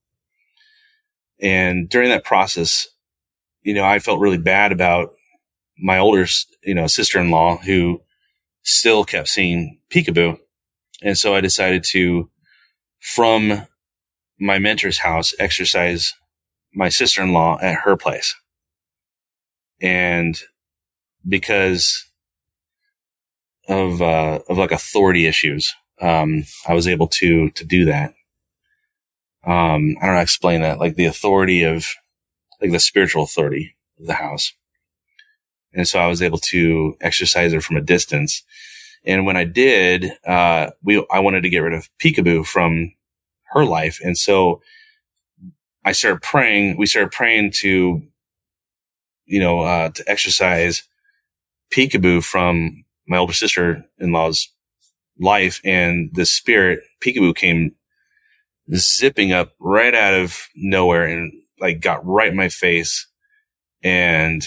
Speaker 16: And during that process, you know, I felt really bad about my older, you know, sister-in-law who still kept seeing peekaboo. And so I decided to, from my mentor's house, exercise my sister-in-law at her place. And because of, uh, of like authority issues, um, I was able to, to do that. Um, I don't know how to explain that, like the authority of, like the spiritual authority of the house. And so I was able to exercise her from a distance. And when I did, uh, we, I wanted to get rid of peekaboo from her life. And so I started praying, we started praying to, you know, uh, to exercise peekaboo from my older sister-in-law's life. And the spirit, peekaboo, came zipping up right out of nowhere and like got right in my face and,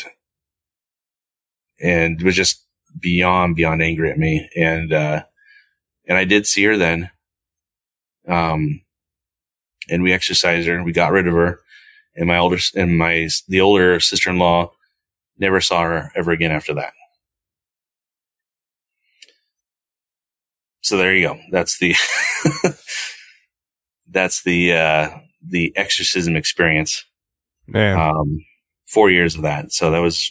Speaker 16: and was just beyond, beyond angry at me. And, uh, and I did see her then. Um, and we exercised her and we got rid of her. And my older, and my, the older sister-in-law never saw her ever again after that. So there you go. That's the, that's the, uh, the exorcism experience.
Speaker 5: Man.
Speaker 16: Um, four years of that. So that was,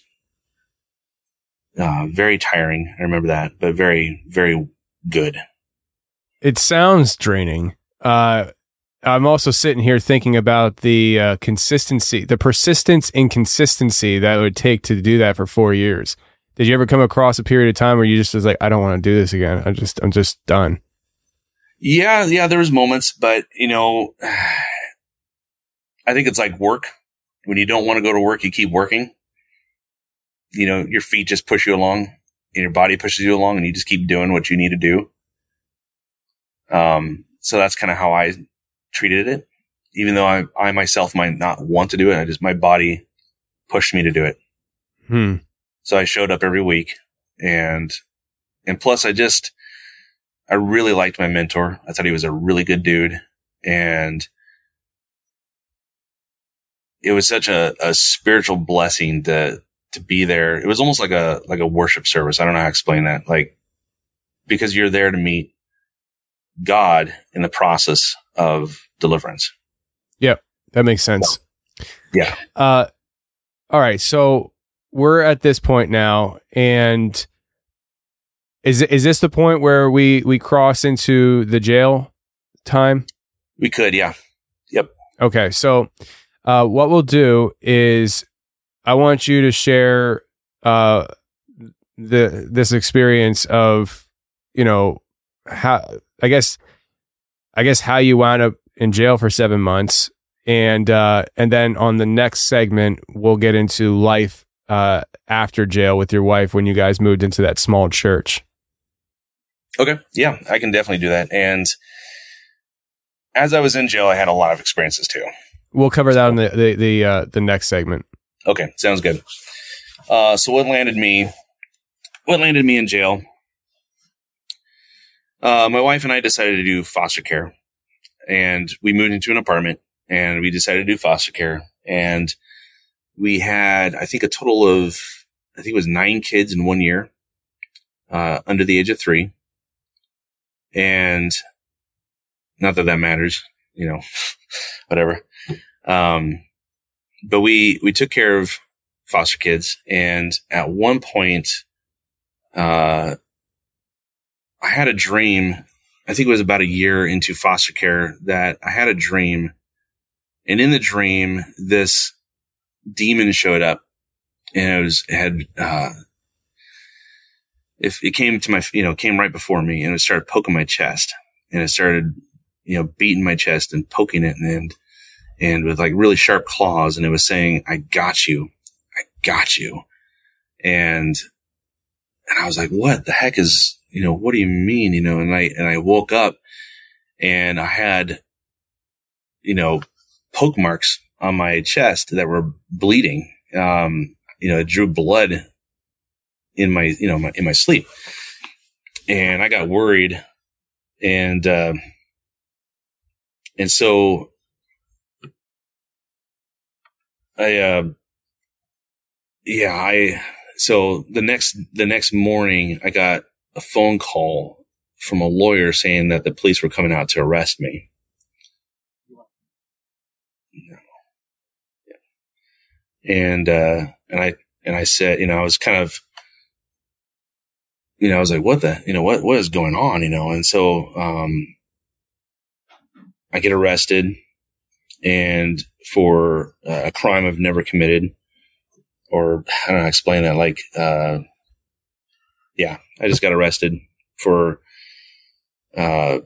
Speaker 16: uh, very tiring. I remember that, but very, very good.
Speaker 5: It sounds draining. Uh, I'm also sitting here thinking about the uh, consistency, the persistence and consistency that it would take to do that for four years. Did you ever come across a period of time where you just was like, I don't want to do this again. I just, I'm just done.
Speaker 16: Yeah. Yeah. There was moments, but you know, I think it's like work. When you don't want to go to work, you keep working. You know, your feet just push you along and your body pushes you along and you just keep doing what you need to do. Um, so that's kind of how I treated it. Even though I, I myself might not want to do it, I just, my body pushed me to do it.
Speaker 5: Hmm.
Speaker 16: So I showed up every week and, and plus I just, I really liked my mentor. I thought he was a really good dude. And it was such a, a spiritual blessing to, to be there. It was almost like a, like a worship service. I don't know how to explain that. Like, because you're there to meet God in the process of deliverance.
Speaker 5: Yep. That makes sense.
Speaker 16: Yeah.
Speaker 5: Uh, all right. So we're at this point now, and is, is this the point where we, we cross into the jail time?
Speaker 16: We could. Yeah. Yep.
Speaker 5: Okay. So, Uh, what we'll do is I want you to share uh, the this experience of, you know, how I guess I guess how you wound up in jail for seven months, and uh, and then on the next segment, we'll get into life uh, after jail with your wife when you guys moved into that small church.
Speaker 16: Okay. Yeah, I can definitely do that. And as I was in jail, I had a lot of experiences too.
Speaker 5: We'll cover that in the the the, uh, the next segment.
Speaker 16: Okay, sounds good. Uh, so what landed me, what landed me in jail? Uh, my wife and I decided to do foster care, and we moved into an apartment, and we decided to do foster care, and we had, I think, a total of, I think it was nine kids in one year, uh, under the age of three, and not that that matters, you know, whatever. Um, but we, we took care of foster kids. And at one point, uh, I had a dream. I think it was about a year into foster care that I had a dream. And in the dream, this demon showed up, and it was, it had, uh, if it came to my, you know, came right before me, and it started poking my chest, and it started, you know, beating my chest and poking it, and, and with like really sharp claws. And it was saying, I got you. I got you. And, and I was like, what the heck is, you know, what do you mean? You know, and I, and I woke up, and I had, you know, poke marks on my chest that were bleeding. Um, you know, it drew blood in my, you know, my, in my sleep. And I got worried. And, uh, and so I, uh, yeah, I, so the next, the next morning I got a phone call from a lawyer saying that the police were coming out to arrest me. And, uh, and I, and I said, you know, I was kind of, you know, I was like, what the, you know, what, what is going on, you know? And so, um, I get arrested, and for uh, a crime I've never committed, or I don't know, explain that. Like, uh, yeah, I just got arrested for, uh,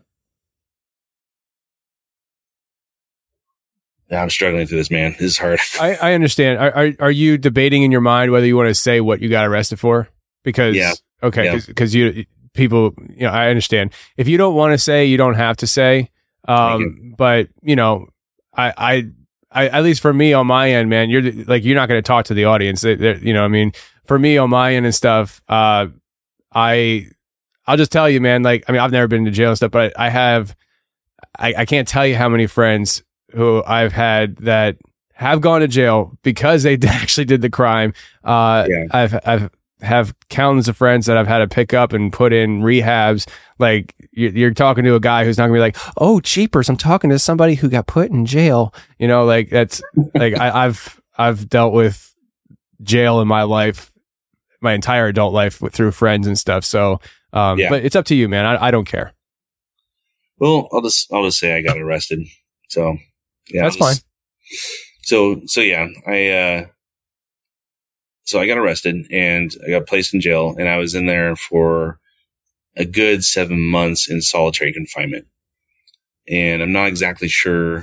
Speaker 16: I'm struggling through this, man. This is hard.
Speaker 5: I, I understand. Are, are are you debating in your mind whether you want to say what you got arrested for? Because
Speaker 16: yeah.
Speaker 5: okay, because yeah. you people, you know, I understand. If you don't want to say, you don't have to say. Um, you. But you know, I, I, I, at least for me on my end, man, you're like you're not going to talk to the audience. They, you know, I mean, for me on my end and stuff, uh, I, I'll just tell you, man. Like, I mean, I've never been to jail and stuff, but I have. I, I can't tell you how many friends who I've had that have gone to jail because they actually did the crime. Uh, yeah. I've, I've have countless of friends that I've had to pick up and put in rehabs. Like you're, you're talking to a guy who's not gonna be like, oh, jeepers, I'm talking to somebody who got put in jail. You know, like that's like, I, I've, I've dealt with jail in my life, my entire adult life with, through friends and stuff. So, um, yeah. But it's up to you, man. I, I don't care.
Speaker 16: Well, I'll just, I'll just say I got arrested. So, yeah,
Speaker 5: that's fine.
Speaker 16: So, so yeah, I, uh, so I got arrested and I got placed in jail, and I was in there for a good seven months in solitary confinement. And I'm not exactly sure.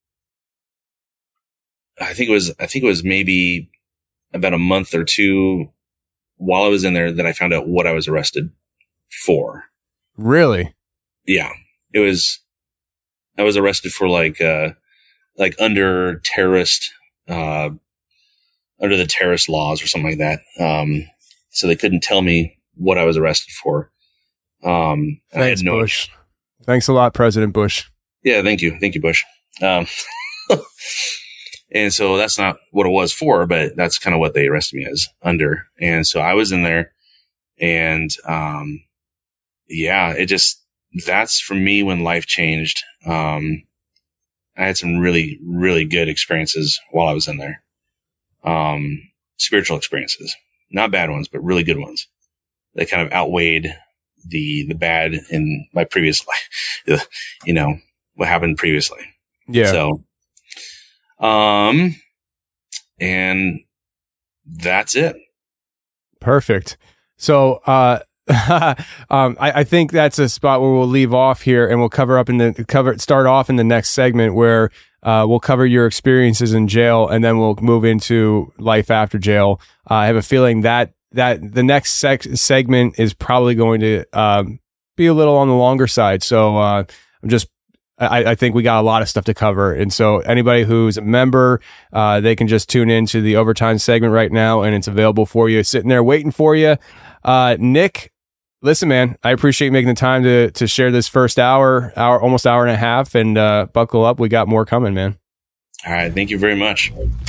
Speaker 16: I think it was, I think it was maybe about a month or two while I was in there that I found out what I was arrested for.
Speaker 5: Really?
Speaker 16: Yeah. It was, I was arrested for like, uh, like under terrorist, uh, under the terrorist laws or something like that. Um, so they couldn't tell me what I was arrested for. Um,
Speaker 5: Thanks, I had no Bush. Thanks a lot, President Bush.
Speaker 16: Yeah. Thank you. Thank you, Bush. Um, and so that's not what it was for, but that's kind of what they arrested me as under. And so I was in there, and, um, yeah, it just, that's for me when life changed. Um, I had some really, really good experiences while I was in there. Um, spiritual experiences, not bad ones, but really good ones. They kind of outweighed the, the bad in my previous life, you know, what happened previously.
Speaker 5: Yeah.
Speaker 16: So, um, and that's it.
Speaker 5: Perfect. So, uh, um, I, I think that's a spot where we'll leave off here, and we'll cover up in the cover start off in the next segment where Uh, we'll cover your experiences in jail, and then we'll move into life after jail. Uh, I have a feeling that that the next sec- segment is probably going to um, be a little on the longer side. So uh, I'm just, I, I think we got a lot of stuff to cover. And so anybody who's a member, uh, they can just tune into the overtime segment right now, and it's available for you, sitting there waiting for you. Uh, Nick, listen, man, I appreciate you making the time to to share this first hour, hour, almost hour and a half, and uh, buckle up. We got more coming, man.
Speaker 16: All right. Thank you very much.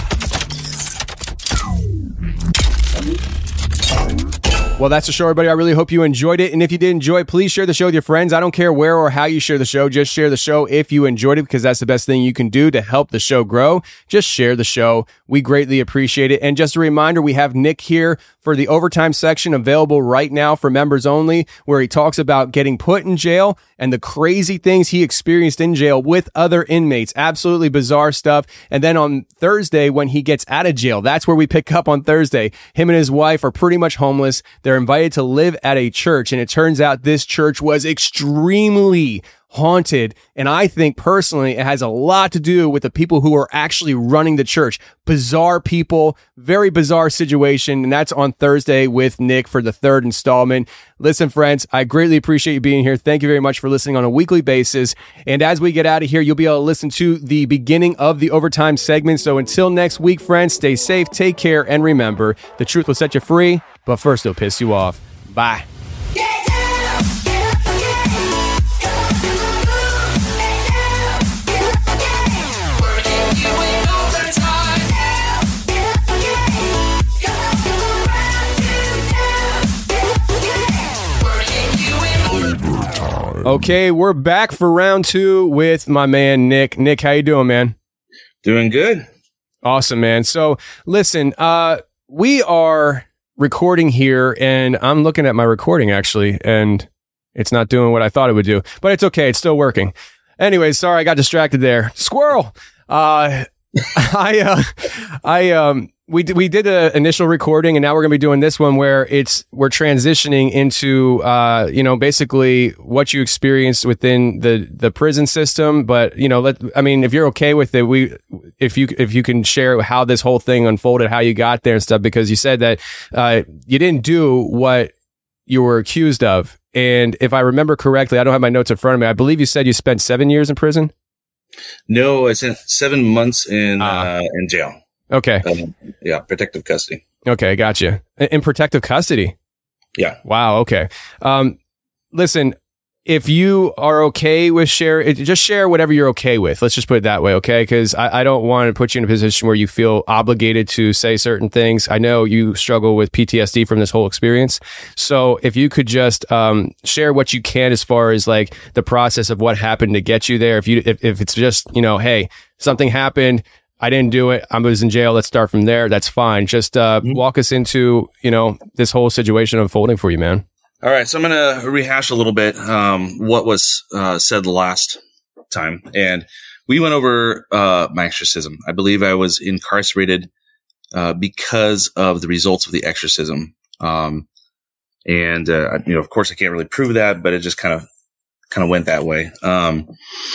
Speaker 5: Well, that's the show, everybody. I really hope you enjoyed it. And if you did enjoy it, please share the show with your friends. I don't care where or how you share the show. Just share the show if you enjoyed it, because that's the best thing you can do to help the show grow. Just share the show. We greatly appreciate it. And just a reminder, we have Nick here for the overtime section, available right now for members only, where he talks about getting put in jail and the crazy things he experienced in jail with other inmates. Absolutely bizarre stuff. And then on Thursday, when he gets out of jail, that's where we pick up on Thursday. Him and his wife are pretty much homeless. They're invited to live at a church, and it turns out this church was extremely haunted. And I think personally, it has a lot to do with the people who are actually running the church. Bizarre people, very bizarre situation. And that's on Thursday with Nick for the third installment. Listen, friends, I greatly appreciate you being here. Thank you very much for listening on a weekly basis. And as we get out of here, you'll be able to listen to the beginning of the overtime segment. So until next week, friends, stay safe, take care, and remember, the truth will set you free, but first it'll piss you off. Bye. Okay, we're back for round two with my man, Nick. Nick, how you doing, man?
Speaker 16: Doing good.
Speaker 5: Awesome, man. So listen, uh, we are recording here, and I'm looking at my recording actually, and it's not doing what I thought it would do, but it's okay. It's still working. Anyway, sorry, I got distracted there. Squirrel. Uh, I, uh, I, um, we d- we did an initial recording, and now we're going to be doing this one where it's we're transitioning into uh you know basically what you experienced within the the prison system. But you know, let I mean, if you're okay with it, we if you if you can share how this whole thing unfolded, how you got there and stuff, because you said that uh you didn't do what you were accused of, and if I remember correctly, I don't have my notes in front of me. I believe you said you spent seven years in prison.
Speaker 16: No, I spent seven months in uh, uh in jail.
Speaker 5: Okay.
Speaker 16: Um, yeah, protective custody.
Speaker 5: Okay, gotcha. In protective custody?
Speaker 16: Yeah.
Speaker 5: Wow, okay. Um, listen, if you are okay with share, just share whatever you're okay with. Let's just put it that way, okay? Because I, I don't want to put you in a position where you feel obligated to say certain things. I know you struggle with P T S D from this whole experience. So if you could just um, share what you can as far as like the process of what happened to get you there. If you if, if it's just, you know, hey, something happened, I didn't do it, I was in jail, let's start from there, that's fine. Just uh, mm-hmm. walk us into, you know, this whole situation unfolding for you, man.
Speaker 16: All right, so I'm going to rehash a little bit um, what was uh, said the last time. And we went over uh, my exorcism. I believe I was incarcerated uh, because of the results of the exorcism. Um, and, uh, you know, of course, I can't really prove that, but it just kind of kind of went that way. Um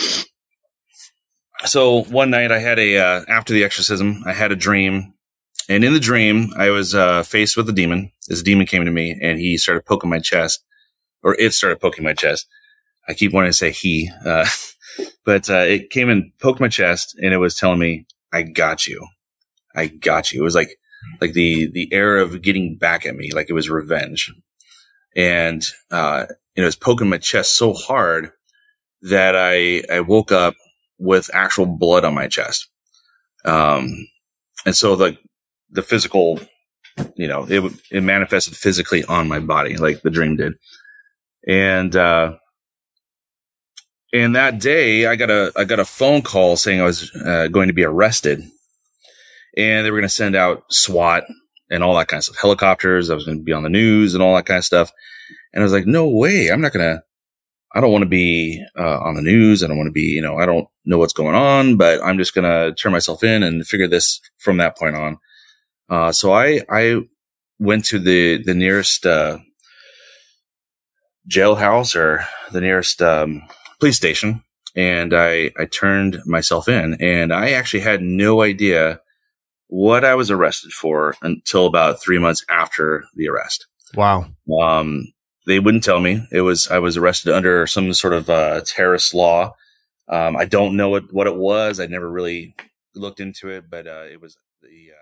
Speaker 16: So one night I had a, uh, after the exorcism, I had a dream, and in the dream I was, uh, faced with a demon. This demon came to me and he started poking my chest, or it started poking my chest. I keep wanting to say he, uh, but, uh, it came and poked my chest, and it was telling me, I got you. I got you. It was like, like the, the air of getting back at me, like it was revenge. And, uh, it was poking my chest so hard that I, I woke up with actual blood on my chest. Um, and so the, the physical, you know, it, it manifested physically on my body, like the dream did. And, uh, and that day I got a, I got a phone call saying I was uh, going to be arrested, and they were going to send out SWAT and all that kind of stuff, helicopters. I was going to be on the news and all that kind of stuff. And I was like, no way. I'm not going to, I don't want to be uh, on the news. I don't want to be, you know, I don't know what's going on, but I'm just going to turn myself in and figure this from that point on. Uh, so I, I went to the, the nearest uh, jailhouse, or the nearest um, police station, and I, I turned myself in, and I actually had no idea what I was arrested for until about three months after the arrest.
Speaker 5: Wow.
Speaker 16: Um, they wouldn't tell me. It was, I was arrested under some sort of uh, terrorist law. Um, I don't know what, what it was. I never really looked into it, but uh, it was the, uh,